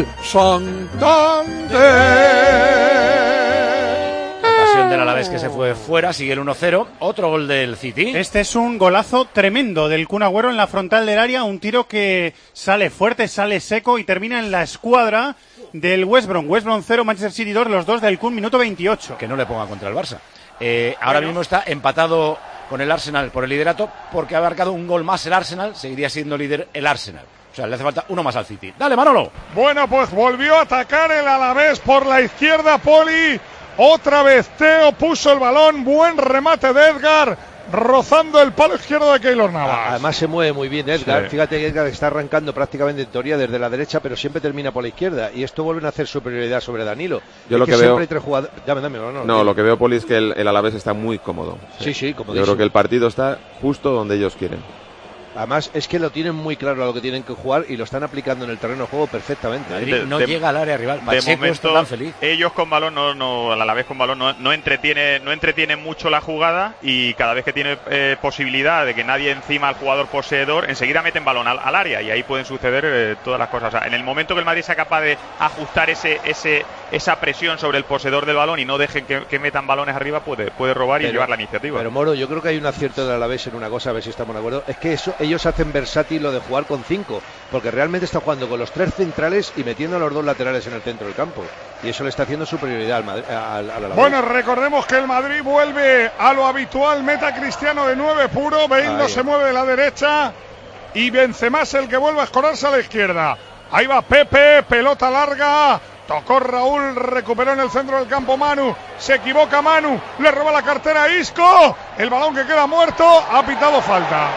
Santander. Ocasión del Alavés que se fue fuera, sigue el uno cero. Otro gol del City. Este es un golazo tremendo del Kun Agüero en la frontal del área, un tiro que sale fuerte, sale seco y termina en la escuadra del West Brom. West Brom cero, Manchester City dos, los dos del Kun, minuto veintiocho. Que no le ponga contra el Barça. Eh, ahora mismo está empatado con el Arsenal por el liderato porque ha marcado un gol más el Arsenal, seguiría siendo líder el Arsenal. O sea, le hace falta uno más al City. Dale, Manolo. Bueno, pues volvió a atacar el Alavés por la izquierda, Poli. Otra vez Teo puso el balón, buen remate de Edgar, rozando el palo izquierdo de Keylor Navas. Además se mueve muy bien Edgar. Sí. Fíjate que Edgar está arrancando prácticamente en teoría desde la derecha, pero siempre termina por la izquierda. Y esto vuelven a hacer superioridad sobre Danilo. Yo Es lo que siempre veo- hay tres jugadores. Dame, dame, no, no, No, lo que veo, Poli, es que el, el Alavés está muy cómodo. Sí, sí, Yo comodísimo. creo que el partido está justo donde ellos quieren. Además es que lo tienen muy claro a lo que tienen que jugar y lo están aplicando en el terreno de juego perfectamente. Madrid De- no de- llega al área rival. De Pacheco está momento, tan feliz. ellos con balón, no, no, a la vez con balón, no, no entretiene, no entretienen mucho la jugada y cada vez que tiene eh, posibilidad de que nadie encima al jugador poseedor, enseguida meten balón al, al área y ahí pueden suceder eh, todas las cosas. O sea, en el momento que el Madrid sea capaz de ajustar ese, ese, esa presión sobre el poseedor del balón y no dejen que, que metan balones arriba, puede, puede robar y Pero- llevar la iniciativa. Pero Moro, yo creo que hay un acierto del Alavés en una cosa, a ver si estamos de acuerdo. Es que eso, ellos hacen versátil lo de jugar con cinco, porque realmente está jugando con los tres centrales y metiendo a los dos laterales en el centro del campo. Y eso le está haciendo superioridad al, Madrid, al, al Alavés. Bueno, recordemos que el Madrid vuelve a lo habitual, meta Cristiano de nueve puro, Bale no Ahí. se mueve de la derecha y Benzema es el que vuelve a escorarse a la izquierda. Ahí va Pepe, pelota larga Tocó Raúl, recuperó en el centro del campo Manu. Se equivoca Manu, le roba la cartera a Isco. El balón que queda muerto, ha pitado falta.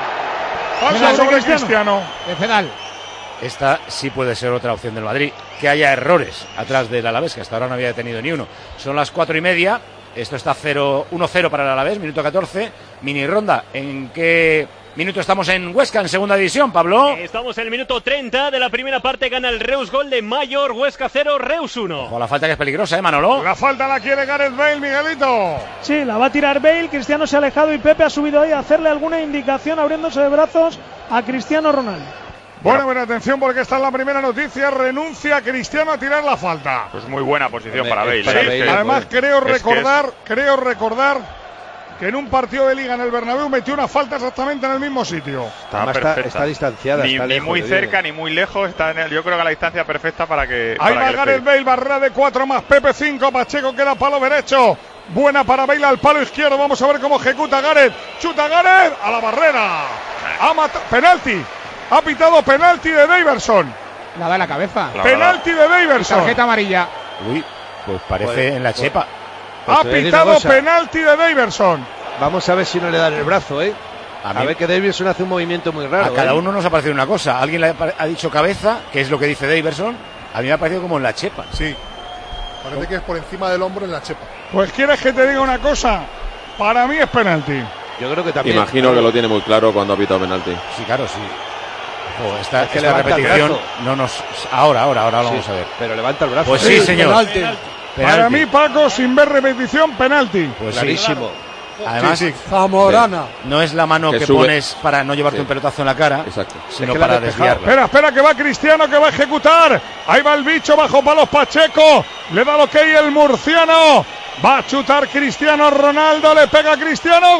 Falta sobre Cristiano. Cristiano. De Fedal. Esta sí puede ser otra opción del Madrid, que haya errores atrás del Alavés, que hasta ahora no había tenido ni uno. Son las cuatro y media, esto está uno cero para el Alavés, minuto catorce, mini ronda. ¿En qué minuto estamos en Huesca, en segunda división, Pablo? Estamos en el minuto treinta de la primera parte, gana el Reus, gol de Mayor, Huesca cero, Reus uno. Con la falta que es peligrosa, ¿eh, Manolo? La falta la quiere Gareth Bale, Miguelito. Sí, la va a tirar Bale, Cristiano se ha alejado y Pepe ha subido ahí a hacerle alguna indicación abriéndose de brazos a Cristiano Ronaldo. Bueno, buena atención porque esta es la primera noticia. Renuncia Cristiano a tirar la falta. Pues muy buena posición para Bale. Sí, ¿eh? Es además que, creo es recordar, que es... creo recordar que en un partido de Liga en el Bernabéu metió una falta exactamente en el mismo sitio. Está, perfecta. está, está distanciada. Ni, está ni lejos, muy digo. cerca ni muy lejos. Está en el, yo creo que a la distancia perfecta para que. Ahí para va que Gareth Bale, barrera de cuatro más Pepe cinco. Pacheco queda palo derecho. Buena para Bale al palo izquierdo. Vamos a ver cómo ejecuta Gareth. Chuta Gareth a la barrera. Ha matado. Penalti. Ha pitado penalti de Daverson. La da en la cabeza. La penalti de Daverson. Tarjeta amarilla. Uy, pues parece Pues, en la pues, chepa. Pues ha pitado penalti de Daverson. Vamos a ver si no le dan el brazo, ¿eh? A, a ver que Daverson hace un movimiento muy raro. A cada ¿eh? uno nos ha parecido una cosa. Alguien le ha dicho cabeza, que es lo que dice Daverson. A mí me ha parecido como en la chepa. Sí. Parece que es por encima del hombro en la chepa. Pues quieres que te diga una cosa. Para mí es penalti. Yo creo que también. Imagino que lo tiene muy claro cuando ha pitado penalti. Sí, claro, sí. Oh, esta, es que esta repetición no nos. Ahora, ahora, ahora lo sí, vamos a ver. Pero levanta el brazo. Pues sí, sí señor. Penalti. Penalti. Para mí, Paco, sin ver repetición, penalti. Pues clarísimo. Sí. Además, sí, sí. Zamorana. No es la mano que, que pones para no llevarte sí. un pelotazo en la cara, exacto, sino es que para despejar. desviarla. Espera, espera, que va Cristiano, que va a ejecutar. Ahí va el bicho bajo palos Pacheco. Le da lo que hay el murciano. Va a chutar Cristiano Ronaldo. Le pega a Cristiano.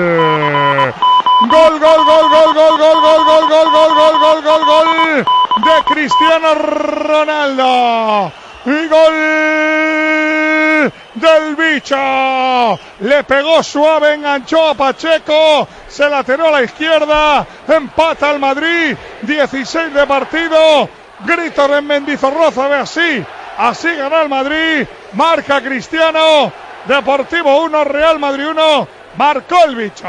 Gol. Gol, gol, gol, gol, gol, gol, gol, gol, gol, gol, gol, gol, gol, gol de Cristiano Ronaldo. Y gol del bicho. Le pegó suave, enganchó a Pacheco. Se lateró a la izquierda. Empata el Madrid. dieciséis de partido. Gritos en Mendizorroza de así. Así gana el Madrid. Marca Cristiano. Deportivo uno, Real Madrid uno. Marcó el bicho.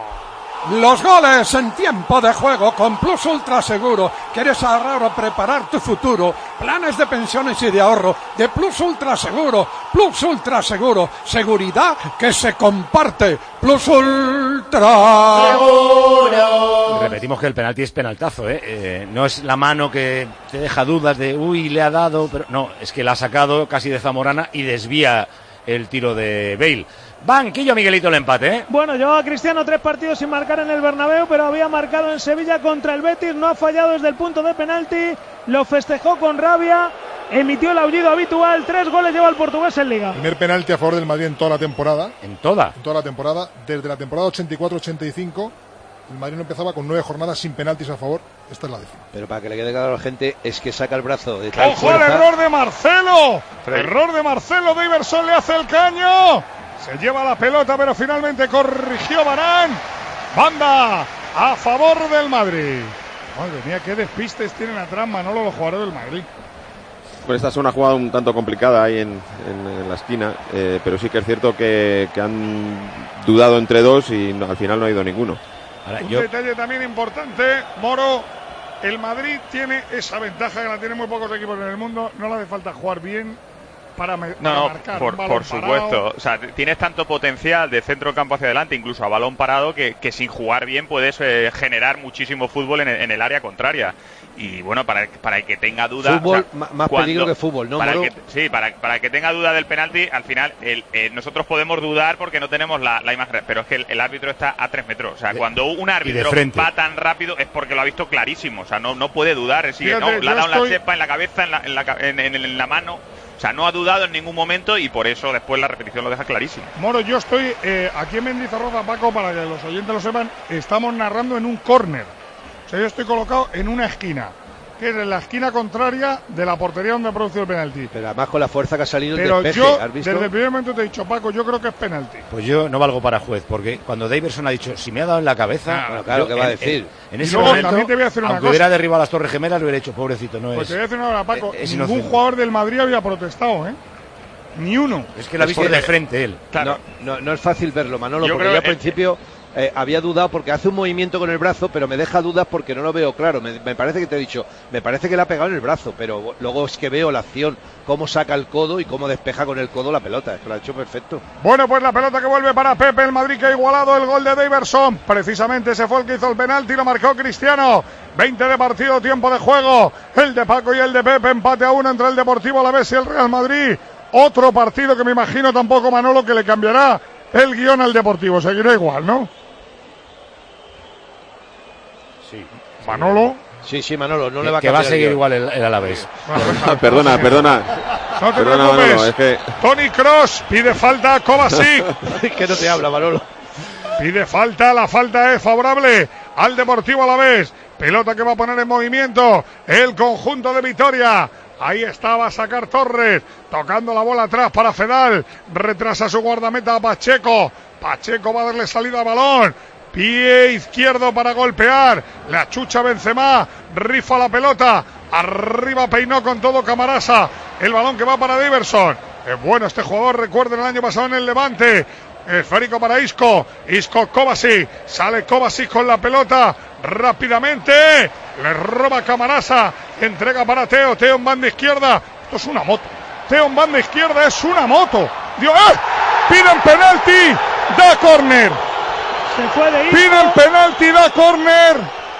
Los goles en tiempo de juego con Plus Ultra Seguro. ¿Quieres ahorrar o preparar tu futuro? Planes de pensiones y de ahorro de Plus Ultra Seguro. Plus Ultra Seguro. Seguridad que se comparte. Plus Ultra Seguro. Repetimos que el penalti es penaltazo, ¿eh? Eh, no es la mano que te deja dudas de, uy, le ha dado, pero no, es que la ha sacado casi de Zamorana y desvía el tiro de Bale. Banquillo Miguelito el empate, ¿eh? Bueno, llevaba Cristiano tres partidos sin marcar en el Bernabéu, pero había marcado en Sevilla contra el Betis, no ha fallado desde el punto de penalti, lo festejó con rabia, emitió el aullido habitual, tres goles lleva el portugués en Liga. Primer penalti a favor del Madrid en toda la temporada. ¿En toda? En toda la temporada. Desde la temporada ochenta y cuatro ochenta y cinco, el Madrid no empezaba con nueve jornadas sin penaltis a favor. Esta es la décima. Pero para que le quede claro a la gente, es que saca el brazo de tal ¡Ojo fuerza. al error de Marcelo! Frey. Error de Marcelo, Daverson le hace el caño. Se lleva la pelota, pero finalmente corrigió Varane. Banda a favor del Madrid. Madre mía, qué despistes tienen atrás Manolo los jugadores del Madrid. Pues esta es una jugada un tanto complicada ahí en, en, en la esquina, eh, pero sí que es cierto que, que han dudado entre dos y no, al final no ha ido ninguno. Ahora, Un yo... detalle también importante, Moro, el Madrid tiene esa ventaja que la tienen muy pocos equipos en el mundo, no le hace falta jugar bien para, me, No, para no, marcar. por, un balón por supuesto. parado. O sea, tienes tanto potencial de centro de campo hacia adelante, incluso a balón parado, que, que sin jugar bien puedes eh, generar muchísimo fútbol en el, en el área contraria. Y bueno, para, para el que tenga duda... Fútbol, o sea, ma- más cuando- peligro que fútbol, ¿no, para el Moro? que, Sí, para, para el que tenga duda del penalti, al final el, eh, nosotros podemos dudar porque no tenemos la, la imagen, pero es que el, el árbitro está a tres metros. O sea, De- cuando un árbitro frente. va tan rápido es porque lo ha visto clarísimo. O sea, no, no puede dudar. Es decir, Fíjate, no, le ha yo dado en estoy- la chepa, en la cabeza, en la, en la, ca- en- en- en la mano... O sea, no ha dudado en ningún momento y por eso después la repetición lo deja clarísimo. Moro, yo estoy eh, aquí en Mendizorroza, Paco, para que los oyentes lo sepan, estamos narrando en un córner. O sea, yo estoy colocado en una esquina. ¿Qué que es en la esquina contraria de la portería donde ha producido el penalti. Pero además con la fuerza que ha salido Pero el despeje, yo, ¿has visto? desde el primer momento te he dicho, Paco, yo creo que es penalti. Pues yo no valgo para juez, porque cuando Daverson ha dicho, si me ha dado en la cabeza... Ah, bueno, claro, yo, ¿qué va a en, decir? En, en Y ese luego momento, también te voy a decir una aunque cosa. hubiera derribado las Torres Gemelas, lo hubiera hecho, pobrecito, no Pues es... te voy a decir una cosa, Paco, es ningún inocente. jugador del Madrid había protestado, ¿eh? Ni uno. Es que la viste de frente él. Claro. No, no, no es fácil verlo, Manolo, Yo porque creo yo al que- principio eh, había dudado porque hace un movimiento con el brazo, pero me deja dudas porque no lo veo claro. Me, me parece que te he dicho, me parece que le ha pegado en el brazo, pero luego es que veo la acción, cómo saca el codo y cómo despeja con el codo la pelota. Es que lo ha hecho perfecto. Bueno, pues la pelota que vuelve para Pepe, el Madrid que ha igualado el gol de Daverson. Precisamente ese fue el que hizo el penalti, lo marcó Cristiano. veinte de partido, tiempo de juego. El de Paco y el de Pepe, empate a uno entre el Deportivo Alavés y el Real Madrid. Otro partido que me imagino tampoco, Manolo, que le cambiará el guión al Deportivo. Seguirá igual, ¿no? Sí. Manolo. Sí, sí, Manolo, no que, le va a que va a cambiar el seguir guión. igual el, el Alavés. perdona, perdona. No te Perdona, preocupes. Manolo, es que... Toni Kroos pide falta a Kovacic. que no te habla, Manolo. Pide falta, la falta es favorable al Deportivo Alavés. Pelota que va a poner en movimiento el conjunto de Vitoria. Ahí estaba a sacar Torres, tocando la bola atrás para Fedal. Retrasa su guardameta a Pacheco. Pacheco va a darle salida al balón. Pie izquierdo para golpear. La chucha Benzema. Rifa la pelota. Arriba peinó con todo Camarasa. El balón que va para Daverson. Es bueno este jugador, recuerden el año pasado en el Levante. Esférico para Isco. Isco Kovacic. Sale Kovacic con la pelota. Rápidamente. Le roba Camarasa. Entrega para Teo. Teo en banda izquierda. Esto es una moto. Teo en banda izquierda es una moto. Dios, ¡eh! Piden penalti. Da córner. Se fue de Isco. Piden penalti. Da córner.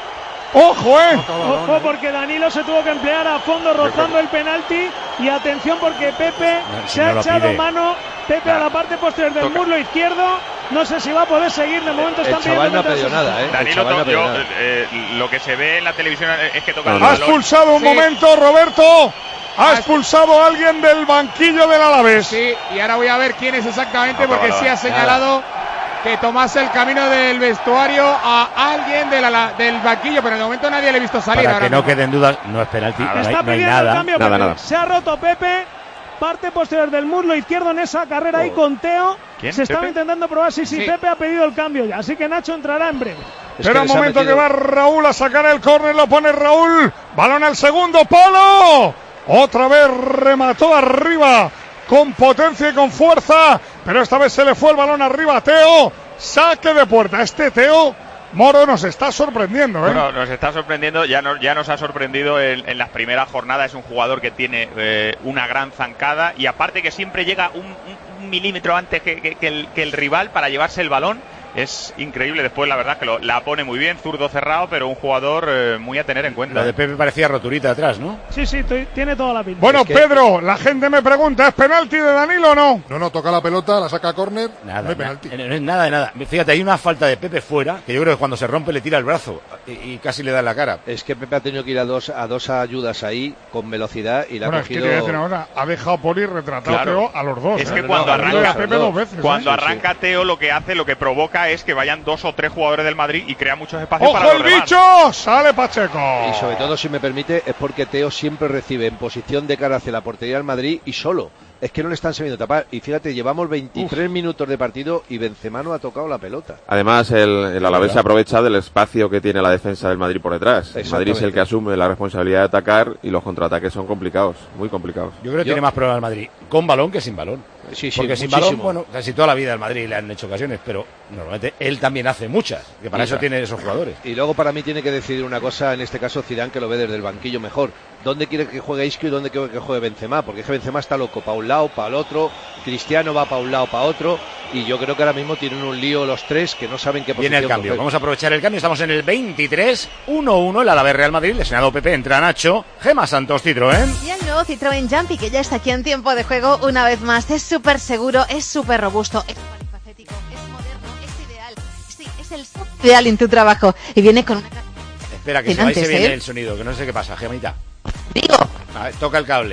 Ojo, eh. Ojo porque Danilo se tuvo que emplear a fondo rozando el penalti. Y atención porque Pepe No, si se no ha lo echado pide. mano. Pepe a la parte posterior del Toca. muslo izquierdo. No sé si va a poder seguir. De momento El están chaval no ha pidiendo pedido nada, ¿eh? El Danilo, chaval no ha to- pedido yo, nada. eh, lo que se ve en la televisión es que toca el Ha balón. expulsado un Sí. momento, Roberto. Ha expulsado a alguien del banquillo del Alavés. Sí, y ahora voy a ver quién es exactamente, No, porque no, sí no, ha señalado que tomase el camino del vestuario a alguien de la- del banquillo, pero en el momento nadie le ha visto salir. Para ahora que no mismo. queden dudas, no es penalti, no hay, Está no hay pidiendo el nada. cambio Nada, Pepe. nada. Se ha roto Pepe. Parte posterior del muslo izquierdo en esa carrera ahí con Teo. ¿Quién? Se estaba ¿Pepe? intentando probar. Sí, sí, Sí. Pepe ha pedido el cambio ya. Así que Nacho entrará en breve. Es Espera que un les ha momento metido- que va Raúl a sacar el córner, lo pone Raúl. Balón al segundo palo. Otra vez remató arriba con potencia y con fuerza, pero esta vez se le fue el balón arriba a Teo. Saque de puerta. Este Teo Moro nos está sorprendiendo, ¿eh? Bueno, nos está sorprendiendo, ya, no- ya nos ha sorprendido en, en las primeras jornadas. Es un jugador que tiene eh, una gran zancada y aparte que siempre llega un, un- un milímetro antes que, que- que el, que el rival para llevarse el balón. Es increíble. Después la verdad que lo, la pone muy bien, zurdo cerrado, pero un jugador eh, muy a tener en cuenta. Lo de Pepe parecía roturita atrás, ¿no? Sí, sí, t- tiene toda la pinta. Bueno, Es que- Pedro, la gente me pregunta, ¿es penalti de Danilo o no? No, no, toca la pelota, la saca a córner, Nada, no hay na- penalti. no es nada de nada. Fíjate, hay una falta de Pepe fuera, que yo creo que cuando se rompe le tira el brazo y, y casi le da en la cara. Es que Pepe ha tenido que ir a dos, a dos ayudas ahí con velocidad y la Bueno, ha es que cogido. te voy a decir ahora, ha dejado por ir retratado Claro. Teo a los dos. Es ¿eh? que no, cuando no, arranca, no, a Pepe dos veces. cuando ¿eh? arranca Teo, lo que hace, lo que provoca es que vayan dos o tres jugadores del Madrid y crea muchos espacios para ¡Ojo los el demás. bicho! ¡Sale Pacheco! Y sobre todo, si me permite, es porque Teo siempre recibe en posición de cara hacia la portería del Madrid y solo. Es que no le están sabiendo tapar. Y fíjate, llevamos veintitrés minutos de partido y Benzema no ha tocado la pelota. Además, el, el Alavés se aprovecha del espacio que tiene la defensa del Madrid por detrás. El Madrid es el Exactamente. que asume la responsabilidad de atacar y los contraataques son complicados, muy complicados. Yo creo que Yo- tiene más problemas el Madrid con balón que sin balón. Sí, sí, Porque sin muchísimo. balón, bueno, casi toda la vida el Madrid le han hecho ocasiones, pero normalmente él también hace muchas, que para Muchas. eso tiene esos jugadores. Y luego para mí tiene que decidir una cosa, en este caso Zidane, que lo ve desde el banquillo mejor. ¿Dónde quiere que juegue Isco y dónde quiere que juegue Benzema? Porque es que Benzema está loco para un lado, para el otro, Cristiano va para un lado, para otro, y yo creo que ahora mismo tienen un lío los tres que no saben qué posición Viene el cambio. coger. Vamos a aprovechar el cambio. Estamos en el veintitrés, uno uno, el Alavés Real Madrid. Lesionado Pepe, entra Nacho. Gema Santos, Citroën. Y el nuevo Citroën Jumpy, que ya está aquí en tiempo de juego una vez más. Es súper seguro, es súper robusto, es polifacético, es moderno, es ideal. Sí, es el ideal en tu trabajo. Y viene con una... Espera, que se va y se Antes, viene ¿eh? el sonido, que no sé qué pasa, Gemita. Digo, A ver, toca el cable.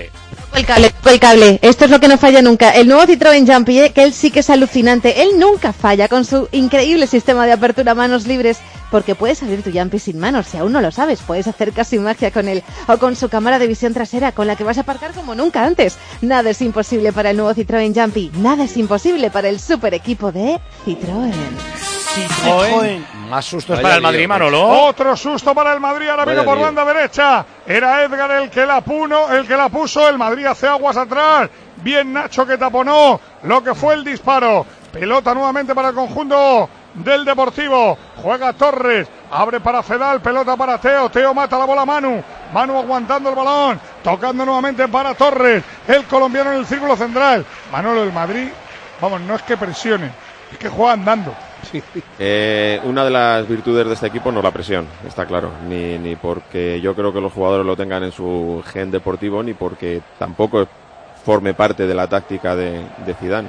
El cable, el cable. Esto es lo que no falla nunca. El nuevo Citroën Jumpy, que él sí que es alucinante. Él nunca falla con su increíble sistema de apertura a manos libres, porque puedes abrir tu Jumpy sin manos. Si aún no lo sabes, puedes hacer casi magia con él. O con su cámara de visión trasera, con la que vas a aparcar como nunca antes. Nada es imposible para el nuevo Citroën Jumpy. Nada es imposible para el super equipo de Citroën. Citroën. Más sustos Vaya para el lío, Madrid, macho. Manolo. Otro susto para el Madrid. Ahora Vaya vino por lío. banda derecha. Era Edgar el que la puno, el que la puso. El Madrid hace aguas atrás. Bien Nacho que taponó lo que fue el disparo. Pelota nuevamente para el conjunto del Deportivo. Juega Torres. Abre para Fedal. Pelota para Teo. Teo mata la bola a Manu. Manu aguantando el balón. Tocando nuevamente para Torres. El colombiano en el círculo central. Manolo, el Madrid, vamos, no es que presione, es que juega andando. Eh, una de las virtudes de este equipo no es la presión, está claro, ni, ni porque yo creo que los jugadores lo tengan en su gen deportivo, ni porque tampoco forme parte de la táctica de, de Zidane.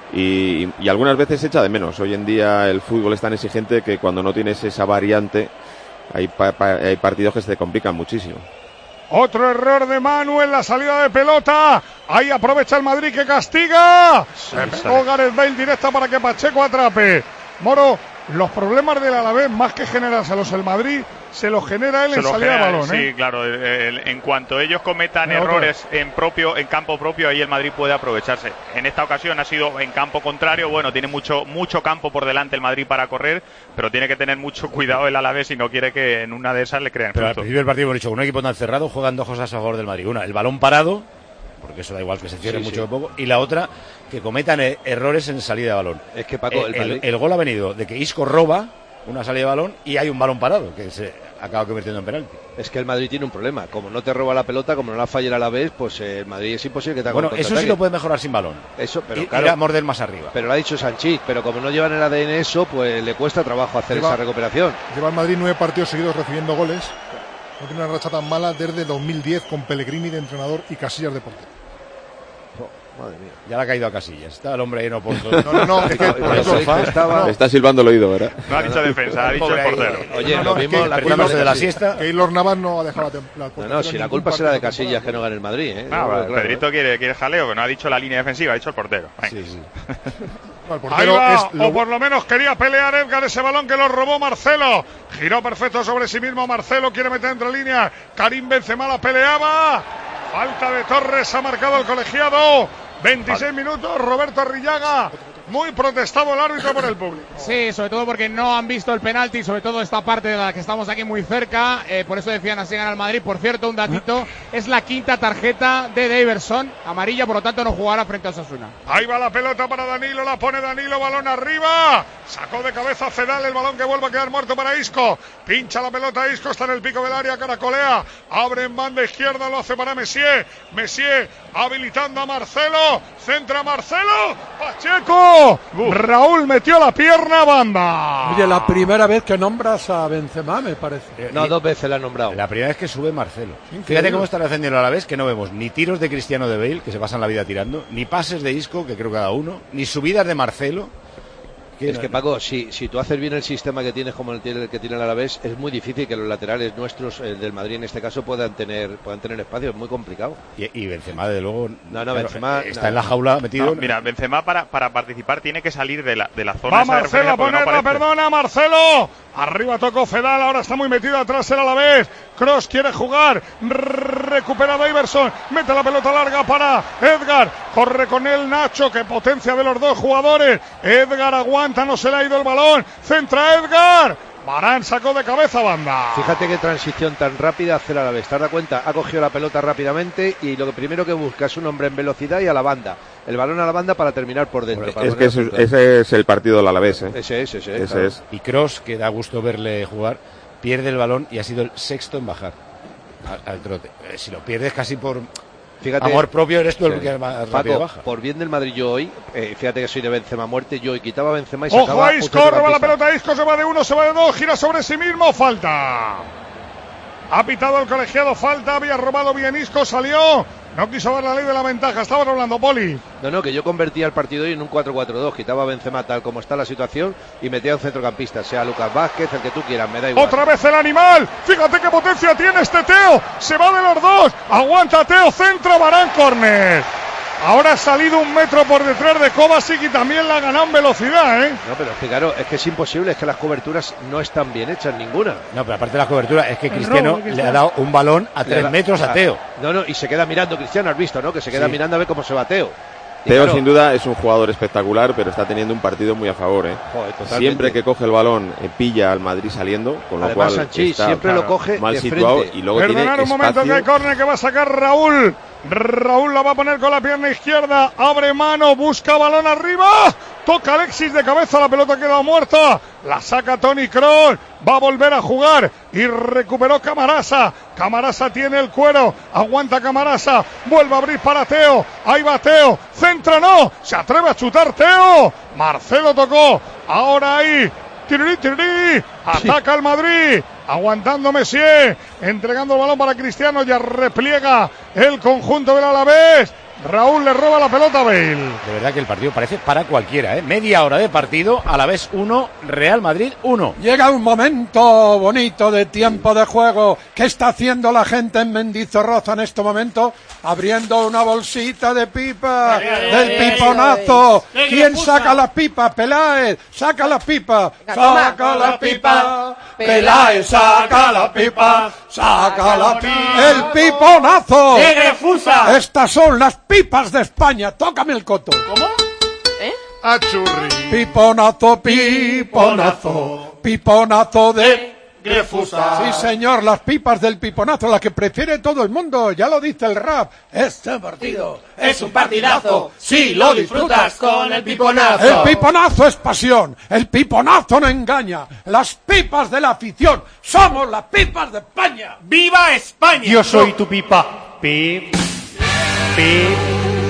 Y, y algunas veces se echa de menos. Hoy en día el fútbol es tan exigente que cuando no tienes esa variante hay, pa, pa, hay partidos que se te complican muchísimo. Otro error de Manu en la salida de pelota. Ahí aprovecha el Madrid que castiga. Se pegó Gareth Bale directa para que Pacheco atrape. Moro, los problemas del Alavés, más que generárselos el Madrid, se los genera él Se en lo salida de genera, balón. sí, ¿eh? claro. el- el- en cuanto ellos cometan Venga, errores en propio, en campo propio, ahí el Madrid puede aprovecharse. En esta ocasión ha sido en campo contrario. Bueno, tiene mucho mucho campo por delante el Madrid para correr, pero tiene que tener mucho cuidado el Alavés si no quiere que en una de esas le crean Pero al susto. principio del partido hemos dicho, con un equipo tan cerrado juegan dos cosas a favor del Madrid. Una, el balón parado, porque eso da igual que se cierre Sí, mucho sí. o poco. Y la otra, que cometan e- errores en salida de balón. Es que, Paco, el, el Madrid- el gol ha venido de que Isco roba una salida de balón y hay un balón parado, que se acaba convirtiendo en penalti. Es que el Madrid tiene un problema. Como no te roba la pelota, como no la falla a la vez, pues eh, el Madrid es imposible que te haga Bueno, un eso sí contraataque. lo puede mejorar sin balón. Eso, pero Ir- claro, ir a morder más arriba. Pero lo ha dicho Sanchís, pero como no llevan el A D N eso, pues le cuesta trabajo hacer Lleva- esa recuperación. Lleva el Madrid nueve partidos seguidos recibiendo goles. No tiene una racha tan mala desde dos mil diez con Pellegrini de entrenador y Casillas de portero. Madre mía. Ya le ha caído a Casillas. Está el hombre ahí no por todo. No, no, no, es que, por Por el ejemplo, sofá. estaba- Le está silbando el oído, ¿verdad? No ha dicho defensa, ha dicho el portero. Oye, No, lo no, es mismo que la después culpa de la sí. siesta. Keylor Navas no ha dejado la, tem- la No, portería no, si la ningún culpa será de partido Casillas que no gane el Madrid, ¿eh? Ah, No, vale, claro. Pedrito quiere, quiere jaleo, que no ha dicho la línea defensiva, ha dicho el portero. Venga. Sí, sí. No, el Ahí portero va, es lo- o por lo menos quería pelear Edgar ese balón que lo robó Marcelo. Giró perfecto sobre sí mismo Marcelo, quiere meter entre líneas. Karim Benzema la peleaba. Falta de Torres, ha marcado el colegiado. veintiséis minutos, Roberto Arrillaga. Muy protestado el árbitro por el público. Sí, sobre todo porque no han visto el penalti, sobre todo esta parte de la que estamos aquí muy cerca, eh, por eso decían así gana el Madrid. Por cierto, un datito, es la quinta tarjeta de Daverson, amarilla, por lo tanto no jugará frente a Osasuna. Ahí va la pelota para Danilo, la pone Danilo, balón arriba. Sacó de cabeza Fedal, el balón que vuelve a quedar muerto para Isco. Pincha la pelota Isco, está en el pico del área, caracolea. Abre en banda izquierda, lo hace para Messier. Messier habilitando a Marcelo. Centra Marcelo. Pacheco. Raúl metió la pierna a banda. Oye, la primera vez que nombras a Benzema, me parece. No, dos veces la han nombrado. La primera vez que sube Marcelo. Increíble. Fíjate cómo está defendiendo a la vez, que no vemos ni tiros de Cristiano de Bale, que se pasan la vida tirando, ni pases de Isco, que creo cada uno, ni subidas de Marcelo. Es que, Paco, si, si tú haces bien el sistema que tienes como el, tiene- el que tiene el Alavés, es muy difícil que los laterales nuestros, el del Madrid en este caso, puedan tener puedan tener espacio. Es muy complicado. Y, y Benzema, desde luego, No, no, claro, Benzema, está no. en la jaula metido. No, mira, Benzema para, para participar tiene que salir de la, de la zona Va esa de Marcelo referencia a porque no ponerla, aparece. perdona, Marcelo. Arriba tocó Fedal, ahora está muy metido atrás el Alavés. Cross quiere jugar, recupera Daverson, mete la pelota larga para Edgar, corre con él Nacho, que potencia de los dos jugadores. Edgar aguanta, no se le ha ido el balón, centra Edgar. Varane sacó de cabeza banda. Fíjate qué transición tan rápida hace el Alavés. ¿Te has dado cuenta? Ha cogido la pelota rápidamente y lo que primero que busca es un hombre en velocidad y a la banda. El balón a la banda para terminar por dentro. para Es que poner ese, ese es el partido del Alavés, ¿eh? Ese es, ese es. Ese claro. es. Y Kroos, que da gusto verle jugar, pierde el balón y ha sido el sexto en bajar al, al trote. Eh, si lo pierdes casi por Fíjate, amor propio, eres tú el sí. que más Paco, rápido baja. por bien del Madrid yo hoy, eh, fíjate que soy de Benzema a muerte, yo hoy quitaba a Benzema y Ojo sacaba a un Isco, roba la centrocampista. pelota Isco, se va de uno, se va de dos, gira sobre sí mismo, falta. Ha pitado el colegiado, falta, había robado bien Isco, salió No quiso ver la ley de la ventaja. Estaban hablando, Poli. No, no, que yo convertía el partido hoy en un cuatro cuatro dos. Quitaba a Benzema tal como está la situación y metía a un centrocampista, sea Lucas Vázquez, el que tú quieras, me da igual. Otra vez el animal. Fíjate qué potencia tiene este Teo. Se va de los dos. Aguanta Teo, centra, Varane, córner. Ahora ha salido un metro por detrás de Kovacic y también la ha ganado en velocidad, ¿eh? No, pero fijaros, es que es imposible, es que las coberturas no están bien hechas ninguna. No, pero aparte de la cobertura, es que Cristiano le ha dado un balón a tres metros a Teo. No, no, y se queda mirando, Cristiano, has visto, ¿no? Que se queda Sí. mirando a ver cómo se va Teo. Y Teo claro, sin duda es un jugador espectacular, pero está teniendo un partido muy a favor, ¿eh? Joder, totalmente. Siempre que coge el balón eh, pilla al Madrid saliendo, con lo Además, cual Sanchís está siempre lo coge mal de situado frente. y luego Perdonar tiene un momento espacio. que hay córner que va a sacar Raúl. Raúl la va a poner con la pierna izquierda. Abre mano, busca balón arriba. Toca Alexis de cabeza, la pelota queda muerta. La saca Toni Kroos. Va a volver a jugar y recuperó Camarasa. Camarasa tiene el cuero. Aguanta Camarasa. Vuelve a abrir para Teo. Ahí va Teo. Centra no. Se atreve a chutar Teo. Marcelo tocó. Ahora ahí. Tirirí, tirirí. Ataca el Madrid. Aguantando Messier. Entregando el balón para Cristiano. Ya repliega el conjunto del Alavés. Raúl le roba la pelota a Bale. De verdad que el partido parece para cualquiera, ¿eh? Media hora de partido, Alavés uno, Real Madrid uno. Llega un momento bonito de tiempo de juego. ¿Qué está haciendo la gente en Mendizorroza en este momento? Abriendo una bolsita de pipa del piponazo. ¿Quién saca la pipa? Peláez, saca la pipa. Saca la pipa. Peláez, saca la pipa. Saca la pipa. El piponazo. Estas son las pipas de España. Tócame el coto. ¿Cómo? ¿Eh? Achurri. Piponazo, piponazo, piponazo de Grefusa. Sí, señor, las pipas del piponazo, la que prefiere todo el mundo, ya lo dice el rap. Este partido es un partidazo, si lo disfrutas con el piponazo. El piponazo es pasión, el piponazo no engaña. Las pipas de la afición, somos las pipas de España. ¡Viva España! Yo soy tu pipa. Pip, pip,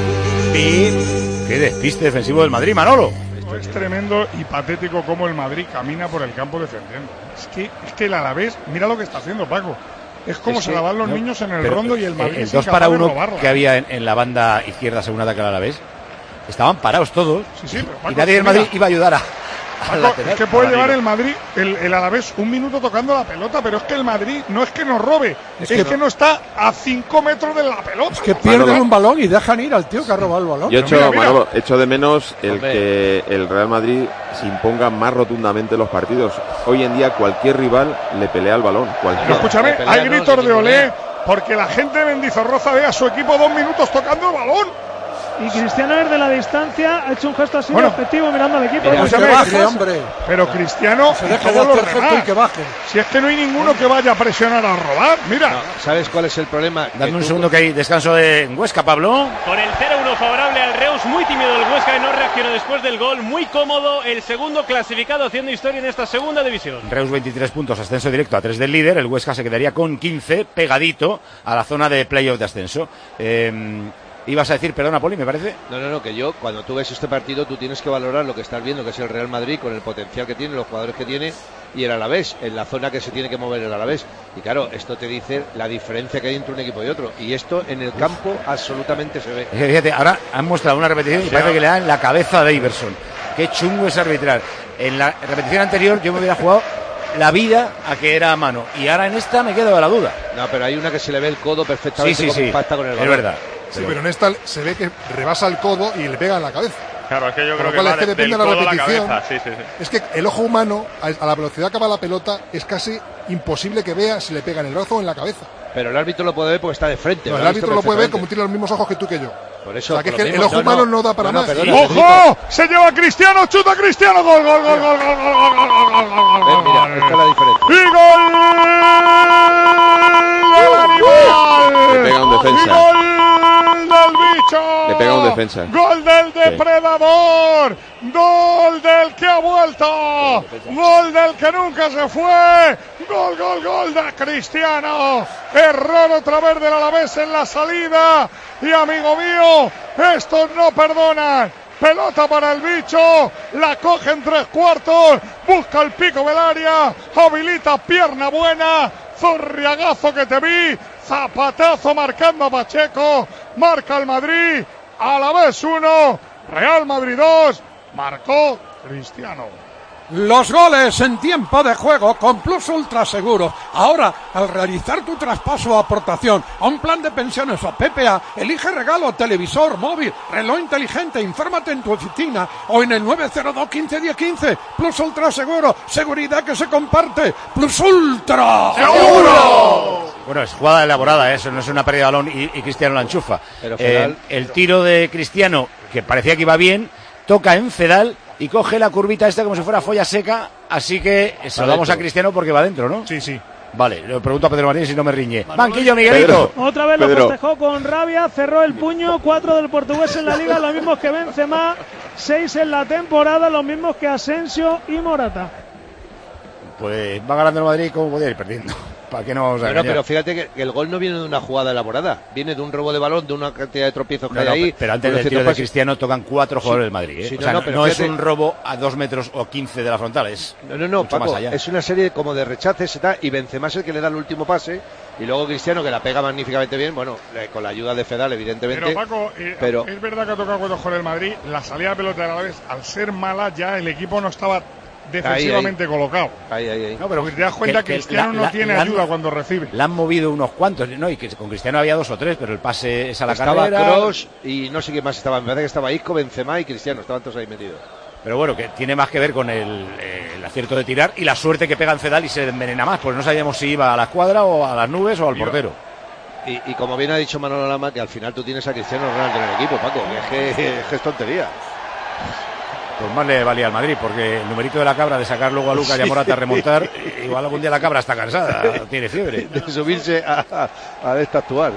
pip. Qué despiste defensivo del Madrid, Manolo. Es tremendo y patético cómo el Madrid camina por el campo defendiendo. Es que, es que el Alavés, mira lo que está haciendo Paco. Es como Es se que, la van los no, niños en el pero rondo y el Madrid el es dos incapaz para de uno robarla. que había en, en la banda izquierda según ataque al Alavés, estaban parados todos. Sí, sí, pero Paco, y nadie del mira, Madrid iba a ayudar a, al Paco, lateral. es que puede Al llevar amigo. el Madrid, el, el Alavés, un minuto tocando la pelota, pero es que el Madrid no es que nos robe, es, Es que, que- no está a cinco metros de la pelota. Es que pierden Manolo. un balón y dejan ir al tío que ha robado el balón. Yo Pero echo, mira, mira. Manolo, echo de menos el Hombre. que el Real Madrid se imponga más rotundamente los partidos. Hoy en día cualquier rival le pelea al balón. Pero Cualquiera. escúchame, pelea hay no, gritos se de olé ningunea. porque la gente de Mendizorroza ve a su equipo dos minutos tocando el balón. Y Cristiano desde la distancia ha hecho un gesto así Bueno. respectivo mirando al equipo. Mira, Pues que escúchame, baje, Cristiano- hombre. Pero Cristiano Se y deja de todos los hacer gesto y demás. que baje. Si es que no hay ninguno que vaya a presionar a robar, mira. No, ¿sabes cuál es el problema? Dame Que un tú- segundo que hay descanso de Huesca, Pablo. Con el cero uno favorable al Reus, muy tímido el Huesca que no reaccionó después del gol, muy cómodo, el segundo clasificado haciendo historia en esta segunda división. Reus veintitrés puntos, ascenso directo a tres del líder. El Huesca se quedaría con quince, pegadito a la zona de playoff de ascenso. Eh, ibas a decir, perdona, Poli, me parece. No, no, no, que yo, cuando tú ves este partido, tú tienes que valorar lo que estás viendo, que es el Real Madrid, con el potencial que tiene, los jugadores que tiene, y el Alavés, en la zona que se tiene que mover el Alavés. Y claro, esto te dice la diferencia que hay entre un equipo y otro. Y esto en el campo absolutamente se ve. Es que fíjate, ahora han mostrado una repetición y parece que le dan la cabeza a Daverson. Qué chungo es arbitrar. En la repetición anterior yo me hubiera jugado la vida a que era a mano. Y ahora en esta me quedo de la duda. No, pero hay una que se le ve el codo Sí, perfectamente sí, como sí. impacta con el Es balón. verdad. Sí, pero en esta se ve que rebasa el codo y le pega en la cabeza. Claro, es que yo Con creo lo que cual va es que de- depende del de la codo a la repetición. cabeza. Sí, sí, sí. Es que el ojo humano, a a la velocidad que va la pelota, es casi imposible que vea si le pega en el brazo o en la cabeza. Pero el árbitro lo puede ver porque está de frente. No, lo el ha visto árbitro lo puede ver como perfectamente. tiene los mismos ojos que tú que yo. Por eso, O sea, que es por que lo el mismo, ojo humano no da para no, más. perdona, ¡Ojo! Se lleva Cristiano, chuta Cristiano, gol, gol, gol, gol, gol, gol, gol, gol, gol, gol, gol, Ven, gol, mira, gol. esta es la diferencia. ¡Y gol del animal! Le pega un defensa. ¡Y gol del bicho! Le pega un defensa. ¡Gol del depredador! ¡Gol del que ha vuelto! ¡Gol del que nunca se fue! ¡Gol, gol, gol de Cristiano! Error otra vez del Alavés en la salida. Y amigo mío, estos no perdonan. Pelota para el bicho, la coge en tres cuartos, busca el pico del área, habilita pierna buena, zurriagazo que te vi, zapatazo marcando a Pacheco, marca el Madrid, Alavés uno, Real Madrid dos, marcó Cristiano. Los goles en tiempo de juego con Plus Ultra Seguros. Ahora, al realizar tu traspaso o aportación a un plan de pensiones o P P A, elige regalo, televisor, móvil, reloj inteligente, infórmate en tu oficina o en el nueve cero dos quince diez quince. Plus Ultra Seguro, seguridad que se comparte. Plus Ultra Seguro. Bueno, es jugada elaborada, eso no es una pérdida de balón y, y Cristiano la enchufa. Pero Eh, Fedal- el tiro de Cristiano, que parecía que iba bien, toca en Fedal y coge la curvita esta como si fuera folla seca, así que se lo damos a Cristiano porque va dentro, ¿no? Sí, sí. Vale, le pregunto a Pedro Martínez si no me riñe. Banquillo, Miguelito. Otra vez lo Pedro. festejó con rabia, cerró el puño, cuatro del portugués en la liga, los mismos que Benzema, seis en la temporada, los mismos que Asensio y Morata. Pues va ganando el Madrid como podía ir perdiendo. ¿Para qué no vamos a Bueno, engañar? pero fíjate que el gol no viene de una jugada elaborada, viene de un robo de balón, de una cantidad de tropiezos que No, hay no, ahí. pero antes con del ciertos tiro de pases. Cristiano tocan cuatro jugadores Sí, del Madrid, ¿eh? sí, O no, sea, no, no, pero no es fíjate- un robo a dos metros o quince de la frontal, es No, no, no, mucho Paco, más allá. es una serie como de rechaces y tal, y Benzema es el que le da el último pase, y luego Cristiano, que la pega magníficamente bien, bueno, le- con la ayuda de Fedal, evidentemente. Pero Paco, eh, pero- es verdad que ha tocado cuando juega el Madrid, la salida de pelota de la vez, al ser mala ya el equipo no estaba defensivamente ahí. colocado. Ahí, ahí, ahí. No, pero Porque te das cuenta que, Cristiano la- no la- tiene la- ayuda cuando recibe. La han movido unos cuantos, ¿no? Y que con Cristiano había dos o tres, pero el pase es a la Estaba carrera. Kroos y no sé quién más estaba, me parece que estaba Isco, Benzema y Cristiano, estaban todos ahí metidos. Pero bueno, que tiene más que ver con el, eh, el acierto de tirar y la suerte que pega en Fedal y se envenena más, porque no sabíamos si iba a la escuadra o a las nubes o al portero. Y, y como bien ha dicho Manolo Lama, que al final tú tienes a Cristiano Ronaldo en el equipo, Paco, que es, que, que es tontería. Pues más le valía al Madrid, porque el numerito de la cabra de sacar luego a Lucas y a Morata a remontar, igual algún día la cabra está cansada, tiene fiebre. De subirse a, a, a esta actual.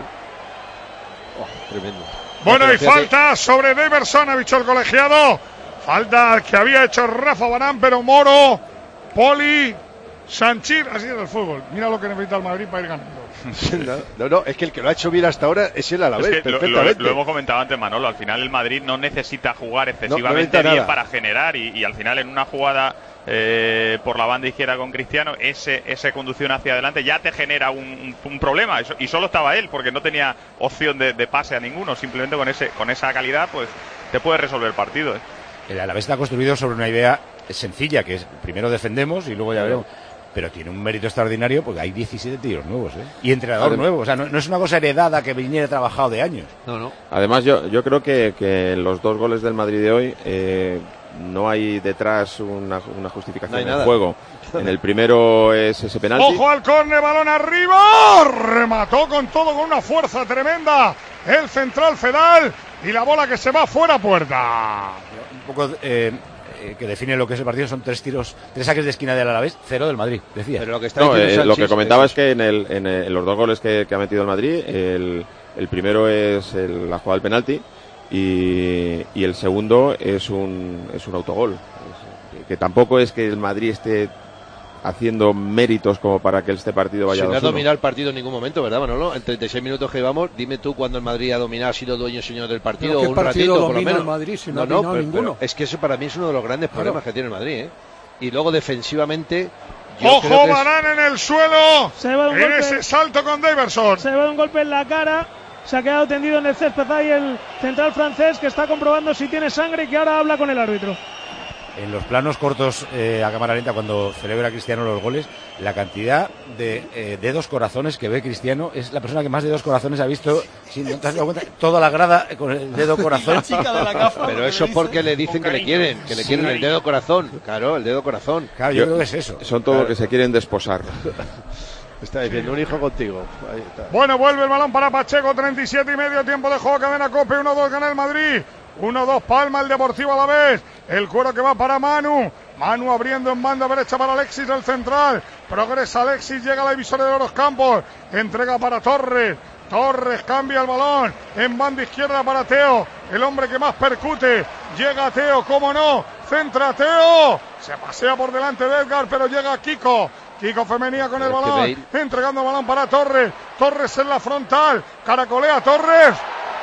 Oh, tremendo. Bueno, Pero y fíjate- falta sobre Daverson, ha dicho el colegiado. Falta que había hecho Rafa Barán, pero Moro, Poli, Sanchir, así es el fútbol. Mira lo que necesita el Madrid para ir ganando. No, no, es que el que lo ha hecho bien hasta ahora es el Alavés, Es que lo, lo- perfectamente. lo hemos comentado antes, Manolo. Al final el Madrid no necesita jugar No, excesivamente no necesita bien nada. para generar y, y al final en una jugada eh, por la banda izquierda con Cristiano, ese esa conducción hacia adelante ya te genera un, un- un problema. Eso- y solo estaba él porque no tenía opción de, de pase a ninguno. Simplemente con ese con esa calidad pues te puede resolver el partido. ¿eh? El Alavés está construido sobre una idea sencilla, que es primero defendemos y luego ya veremos. Pero tiene un mérito extraordinario porque hay diecisiete tiros nuevos, ¿eh? Y entrenador Adem- nuevo. O sea, no, no es una cosa heredada que viniera trabajado de años. No, no. Además, yo, yo creo que, que en los dos goles del Madrid de hoy eh, no hay detrás una, una justificación No hay del nada. juego. En el primero es ese penalti. Ojo al córner, balón arriba. Remató con todo, con una fuerza tremenda. El central Fedal y la bola que se va fuera puerta. Un poco eh, eh, que define lo que es el partido son tres tiros, tres saques de esquina del Alavés, cero del Madrid, decía. Pero lo que está No, diciendo eh, lo Sanchis que comentaba es- es que en, el, en, el- en los dos goles que, que ha metido el Madrid, el, el primero es el- la jugada del penalti y, y el segundo es un, es un autogol. Es- que tampoco es que el Madrid esté haciendo méritos como para que este partido vaya Sin dos no uno. dominar el partido en ningún momento, ¿verdad, Manolo? En treinta y seis minutos que llevamos, dime tú cuando el Madrid ha dominado, ha sido dueño y señor del partido, Pero ¿qué un partido ratito, por lo domina menos. el Madrid si no ha no, dominado pero- ninguno? pero es que eso para mí es uno de los grandes Claro. problemas que tiene el Madrid, ¿eh? Y luego defensivamente, yo Ojo, creo que es- Barán en el suelo. Se va un En golpe. ese salto con Daverson. Se ve un golpe en la cara. Se ha quedado tendido en el césped ahí el central francés que está comprobando si tiene sangre y que ahora habla con el árbitro. En los planos cortos eh, a cámara lenta, cuando celebra Cristiano los goles, la cantidad de eh, dedos corazones que ve Cristiano es la persona que más dedos corazones ha visto, si no te has dado cuenta, toda la grada con el dedo corazón. Pero eso porque le dicen que le quieren, que le quieren el dedo corazón. Claro, el dedo corazón. Claro, yo creo que es eso. Son todo que se quieren desposar. Está diciendo un hijo contigo. Ahí está. Bueno, vuelve el balón para Pacheco, treinta y siete y medio, tiempo de juego, cadena Cope, uno dos gana el Madrid, uno dos palma el Deportivo Alavés, el cuero que va para Manu, Manu abriendo en banda derecha para Alexis, el central, progresa Alexis, llega a la divisoria de los campos, entrega para Torres, Torres cambia el balón, en banda izquierda para Teo, el hombre que más percute, llega Teo, cómo no, centra Teo, se pasea por delante de Edgar, pero llega Kiko, Kiko Femenía con el Pero es que balón, entregando el balón para Torres, Torres en la frontal, caracolea Torres,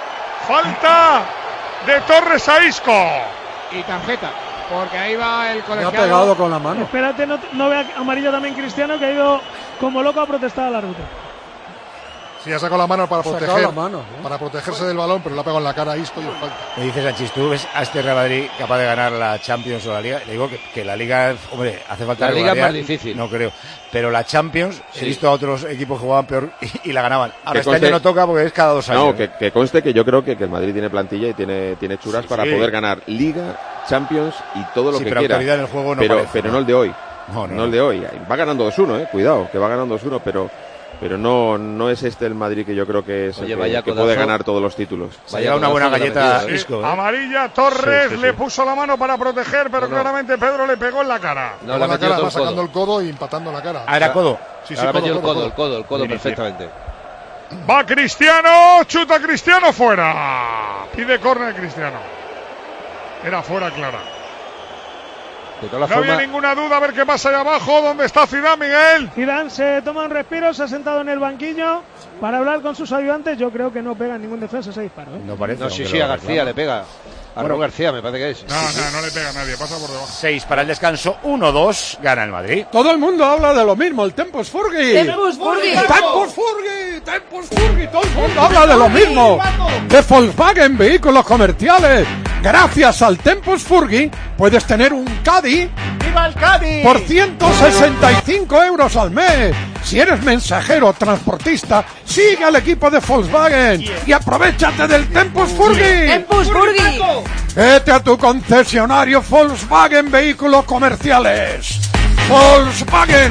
falta de Torres a Isco. Y tarjeta, porque ahí va el Me ha colegiado. pegado con la mano. Espérate, no, no vea amarillo también Cristiano, que ha ido como loco a protestar al árbitro. Sí, ha sacado la mano para Ha sacado proteger, la mano, ¿eh? para protegerse del balón, pero le ha pegado en la cara a Isco y es falta. Me dices, Sanchis, ¿tú ves a este Real Madrid capaz de ganar la Champions o la Liga? Le digo que, que la Liga, hombre, hace falta La Liga es regularidad, más difícil. No creo. Pero la Champions, Sí. he visto a otros equipos que jugaban peor y, y la ganaban. Ahora, Que este conste- año no toca porque es cada dos años. No, ¿eh? que, que conste que yo creo que, que el Madrid tiene plantilla y tiene, tiene churas Sí, para sí. poder ganar Liga, Champions y todo lo Sí, que pero quiera. autoridad en el juego no pero, parece, pero ¿no? no el de hoy. No, no, No el de hoy. Va ganando dos uno, eh. Cuidado, que va ganando dos uno, pero, pero no, no es este el Madrid que yo creo que es Oye, el que, vaya que codazo. puede ganar todos los títulos. Se lleva una buena galleta Isco, ¿eh? Amarilla, Torres Sí, sí, sí. le puso la mano para proteger, pero No, no. claramente Pedro le pegó en la cara. No, Con le ha la metido cara, todo va el codo. sacando el codo y empatando la cara. Ah, era codo. Sí, sí, Ahora ha codo, metido el codo, codo, el codo, el codo Inicio. perfectamente. Va Cristiano, chuta Cristiano fuera. Pide córner Cristiano. Era fuera clara. De todas No había formas, ninguna duda, a ver qué pasa ahí abajo. ¿Dónde está Zidane, Miguel? Zidane se toma un respiro, se ha sentado en el banquillo para hablar con sus ayudantes. Yo creo que no pega ningún defensa ese disparo, ¿eh? No parece. no, sí, aunque sí, lo a García reclama. le pega. A Bueno. Raúl García me parece que es. No, no, no le pega a nadie, pasa por debajo. Seis para el descanso, uno dos, gana el Madrid. Todo el mundo habla de lo mismo, el Tempus Furgi. Tempus Furgi. Tempus Furgi, Tempus Furgi, todo el mundo habla de lo mismo. De Volkswagen Vehículos Comerciales. Gracias al Tempus Furgi puedes tener un Caddy ¡Viva el Cádiz! por ciento sesenta y cinco euros al mes. Si eres mensajero o transportista, sigue al equipo de Volkswagen y aprovechate del Tempus Furgi. Tempus Furgi. Vete a tu concesionario Volkswagen Vehículos Comerciales. Volkswagen.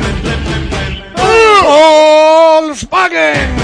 Volkswagen.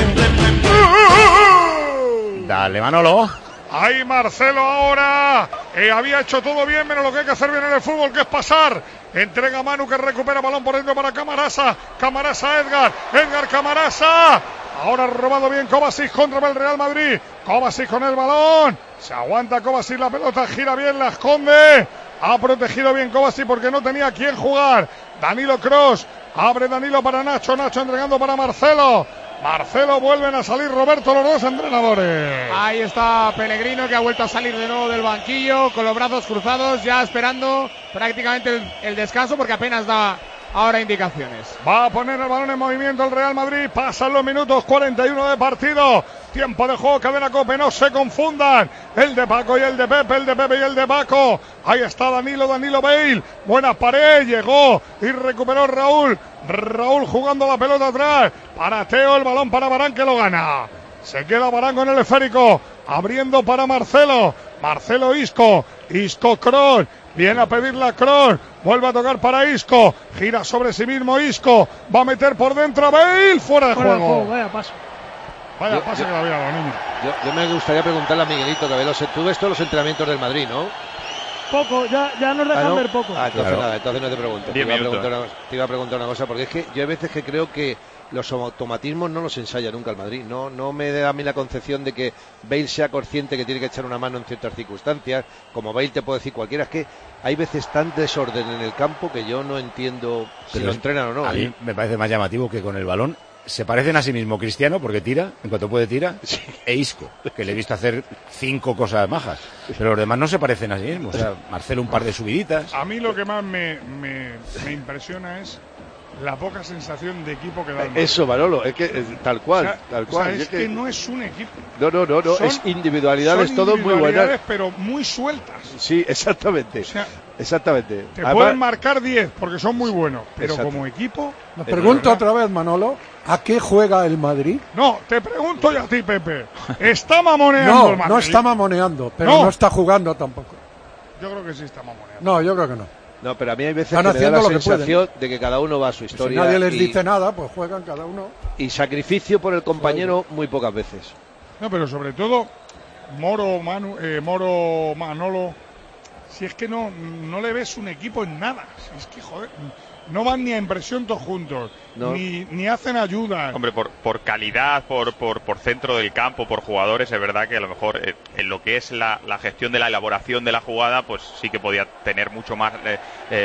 Dale, Manolo. Ahí Marcelo ahora. Eh, había hecho todo bien, menos lo que hay que hacer bien en el fútbol, que es pasar. Entrega a Manu, que recupera balón por dentro para Camarasa. Camarasa Edgar. Edgar Camarasa. Ahora ha robado bien Kovacic contra el Real Madrid. Kovacic con el balón. Se aguanta Kovacic, la pelota gira bien, la esconde. Ha protegido bien Kovacic porque no tenía quien jugar. Danilo Kroos. Abre Danilo para Nacho. Nacho entregando para Marcelo. Marcelo, vuelven a salir Roberto, los dos entrenadores. Ahí está Pellegrino, que ha vuelto a salir de nuevo del banquillo con los brazos cruzados, ya esperando prácticamente el, el descanso porque apenas da ahora indicaciones. Va a poner el balón en movimiento el Real Madrid. Pasan los minutos cuarenta y uno de partido. Tiempo de juego, cadena Cope, no se confundan. El de Paco y el de Pepe, el de Pepe y el de Paco. Ahí está Danilo, Danilo Bale. Buena pared, llegó y recuperó Raúl. Raúl jugando la pelota atrás. Para Teo, el balón para Varane, que lo gana. Se queda Varane con el esférico. Abriendo para Marcelo. Marcelo Isco. Isco Kroos. Viene a pedirle a Kroos. Vuelve a tocar para Isco. Gira sobre sí mismo Isco. Va a meter por dentro a Bale. Fuera de Fuera de juego. juego, vaya paso. Vaya Yo- pase yo- que le había dado, niño. Yo, yo me gustaría preguntarle a Miguelito, que ve los, tú ves todos los entrenamientos del Madrid, ¿no? Poco, ya, ya nos dejan Ah, ¿no? ver poco. Ah, entonces Claro. nada, entonces no te pregunto. Te Diez iba, a minutos. preguntar una, te iba a preguntar una cosa, porque es que yo hay veces que creo que los automatismos no los ensaya nunca el Madrid. No, no me da a mí la concepción de que Bale sea consciente que tiene que echar una mano en ciertas circunstancias. Como Bale te puede decir cualquiera, es que hay veces tan desorden en el campo que yo no entiendo si Pero lo es- entrenan o no. A mí me parece más llamativo que con el balón se parecen a sí mismo Cristiano, porque tira, en cuanto puede tira, e Isco, que le he visto hacer cinco cosas majas. Pero los demás no se parecen a sí mismos. O sea, Marcelo un par de subiditas. A mí lo que más me, me, me impresiona es la poca sensación de equipo que da el Madrid. Eso, Manolo, es que es tal cual, O sea, tal o cual. sea, Y es que no es un equipo. No, no, no, no, Son- es individualidades son todo muy individualidades, buenas. pero muy sueltas. Sí, exactamente. O sea, exactamente. te Además- pueden marcar diez porque son muy buenos, pero Exacto. como equipo. Me pregunto otra vez, Manolo, ¿a qué juega el Madrid? No, te pregunto yo a ti, Pepe. ¿Está mamoneando No, el Madrid? no está mamoneando, pero No. no está jugando tampoco. Yo creo que sí está mamoneando. No, yo creo que no. No, pero a mí hay veces Están que me da haciendo la lo que sensación de que cada uno va a su Si historia. nadie les y, dice nada, pues juegan cada uno. y sacrificio por el compañero muy pocas veces. No, pero sobre todo Moro, Manu, eh, Moro, Manolo. Si es que no, no le ves un equipo en nada. Si es que, joder, no van ni a impresión todos juntos. No. Ni, ni hacen ayuda. Hombre, por, por calidad, por, por, por centro del campo, por jugadores, es verdad que a lo mejor eh, en lo que es la, la gestión de la elaboración de la jugada, pues sí que podía tener mucho más eh,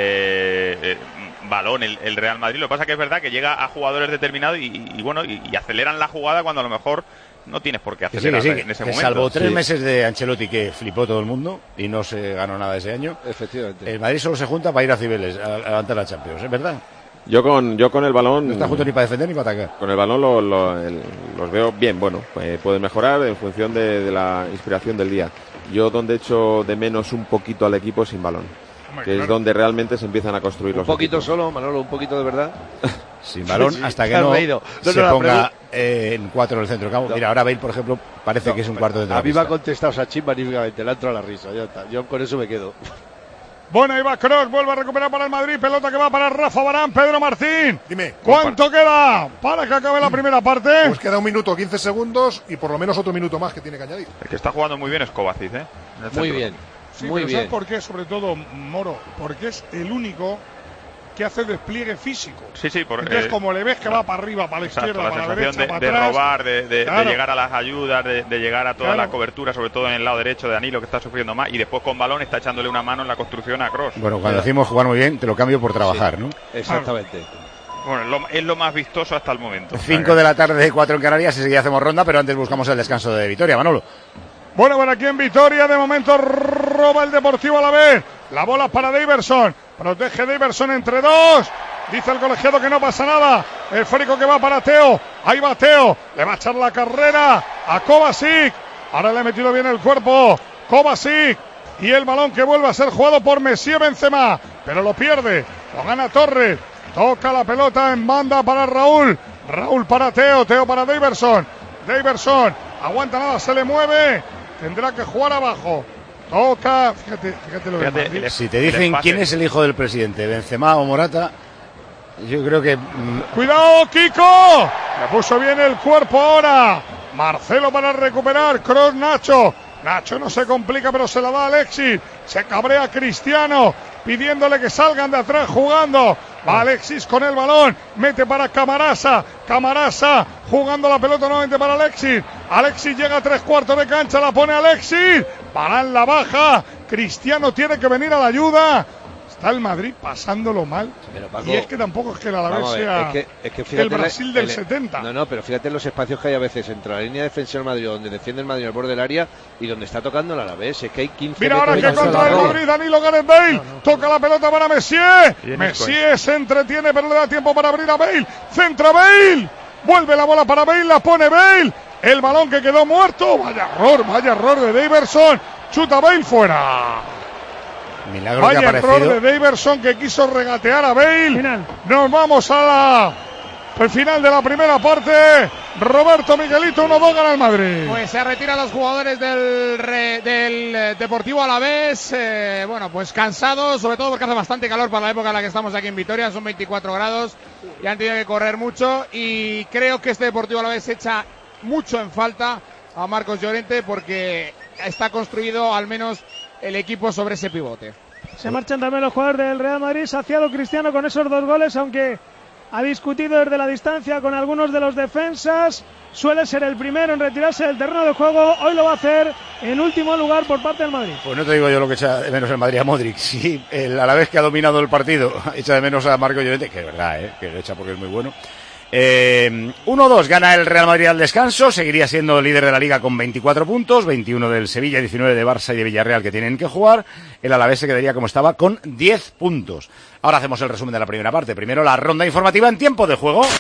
eh, eh, balón el, el Real Madrid. Lo que pasa que es verdad que llega a jugadores determinados y, y bueno, y, y aceleran la jugada cuando a lo mejor no tienes por qué Que sí, acelerar que sí, en ese que momento. salvo tres Sí. meses de Ancelotti que flipó todo el mundo y no se ganó nada ese año. Efectivamente. El Madrid solo se junta para ir a Cibeles a, a levantar la Champions, ¿es verdad? Yo con yo con el balón... No está justo ni para defender ni para atacar. Con el balón lo, lo, el, los veo bien, bueno, pues pueden mejorar en función de, de la inspiración del día. Yo donde echo de menos un poquito al equipo sin balón, Hombre, que claro. es donde realmente se empiezan a construir un los Un poquito equipos. Solo, Manolo, un poquito de verdad. Sin balón sí, hasta que no, no se no, ponga eh, en cuatro en el centro del campo. No. Mira, ahora Bale, por ejemplo, parece no, que es un cuarto de A mí me ha contestado Sachin magníficamente, le ha entrado a la risa, ya está. Yo con eso me quedo. Bueno, ahí va Kroos, vuelve a recuperar para el Madrid, pelota que va para Rafa Varane, Pedro Martín. Dime. ¿Cuánto queda para que acabe la primera parte? Pues queda un minuto, quince segundos y por lo menos otro minuto más que tiene que añadir. El que está jugando muy bien es Kovacic, ¿eh? Muy bien, sí, muy pero bien. ¿sabes por qué? Sobre todo, Moro, porque es el único que hace despliegue físico. Sí, sí, porque entonces como le ves que va para arriba, para la exacto, izquierda, la para la derecha, de, para de atrás, robar, de, de, claro. de llegar a las ayudas, de, de llegar a toda claro. la cobertura, sobre todo en el lado derecho de Danilo, que está sufriendo más, y después con balón está echándole una mano en la construcción a Kroos. Bueno, cuando decimos jugar muy bien, te lo cambio por trabajar, sí, ¿no? Exactamente. Bueno, es lo, es lo más vistoso hasta el momento. Cinco de la tarde, cuatro en Canarias, y ya hacemos ronda, pero antes buscamos el descanso de Vitoria, Manolo. Bueno, bueno, aquí en Vitoria, de momento roba el Deportivo Alavés. La bola para Daverson. Protege Daverson entre dos. Dice el colegiado que no pasa nada. El esférico que va para Teo. Ahí va Teo. Le va a echar la carrera a Kovacic. Ahora le ha metido bien el cuerpo Kovacic. Y el balón que vuelve a ser jugado por Messier Benzema. Pero lo pierde. Lo gana Torres. Toca la pelota en banda para Raúl. Raúl para Teo. Teo para Daverson. Daverson. Aguanta nada. Se le mueve. Tendrá que jugar abajo. Toca. Fíjate, fíjate lo fíjate, que Si te dicen quién es el hijo del presidente, Benzema o Morata, yo creo que... Mmm... ¡Cuidado, Kiko! Le puso bien el cuerpo ahora. Marcelo para recuperar. Kroos, Nacho. Nacho no se complica, pero se la da a Alexis. Se cabrea Cristiano, pidiéndole que salgan de atrás jugando. Va Alexis con el balón. Mete para Camarasa. Camarasa jugando la pelota nuevamente para Alexis. Alexis llega a tres cuartos de cancha. La pone Alexis. Varane la baja. Cristiano tiene que venir a la ayuda. Está el Madrid pasándolo mal. Pero, Paco, y es que tampoco es que el Alavés sea es que, es que fíjate el Brasil del el, setenta. No, no, pero fíjate en los espacios que hay a veces entre la línea de defensa del Madrid, donde defiende el Madrid al borde del área, y donde está tocando el Alavés. Es que hay quince Mira ahora que contra el Madrid, Danilo Gareth Bale. No, no, Toca no. la pelota para Messier. Messier se entretiene, pero le da tiempo para abrir a Bale. Centra Bale. Vuelve la bola para Bale, la pone Bale. El balón que quedó muerto. Vaya error, vaya error de Daverson. Chuta Bale fuera. Milagro Vaya que ha error de Daverson que quiso regatear a Bale. Final. Nos vamos a la el final de la primera parte. Roberto Miguelito, uno dos gana el Madrid. Pues se retiran los jugadores del, re, del Deportivo Alavés. Eh, bueno, pues cansados, sobre todo porque hace bastante calor para la época en la que estamos aquí en Vitoria. Son veinticuatro grados y han tenido que correr mucho. Y creo que este Deportivo Alavés echa mucho en falta a Marcos Llorente porque está construido al menos el equipo sobre ese pivote. Se marchan también los jugadores del Real Madrid, saciado Cristiano con esos dos goles, aunque ha discutido desde la distancia con algunos de los defensas. Suele ser el primero en retirarse del terreno de juego. Hoy lo va a hacer en último lugar por parte del Madrid. Pues no te digo yo lo que echa de menos el Madrid a Modric. Sí, el Alavés que ha dominado el partido echa de menos a Marcos Llorente, que es verdad, ¿eh? que lo echa porque es muy bueno. Eh, uno dos gana el Real Madrid al descanso, seguiría siendo líder de la Liga con veinticuatro puntos, veintiuno del Sevilla, diecinueve de Barça y de Villarreal que tienen que jugar. El Alavés se quedaría como estaba con diez puntos. Ahora hacemos el resumen de la primera parte. Primero la ronda informativa en tiempo de juego.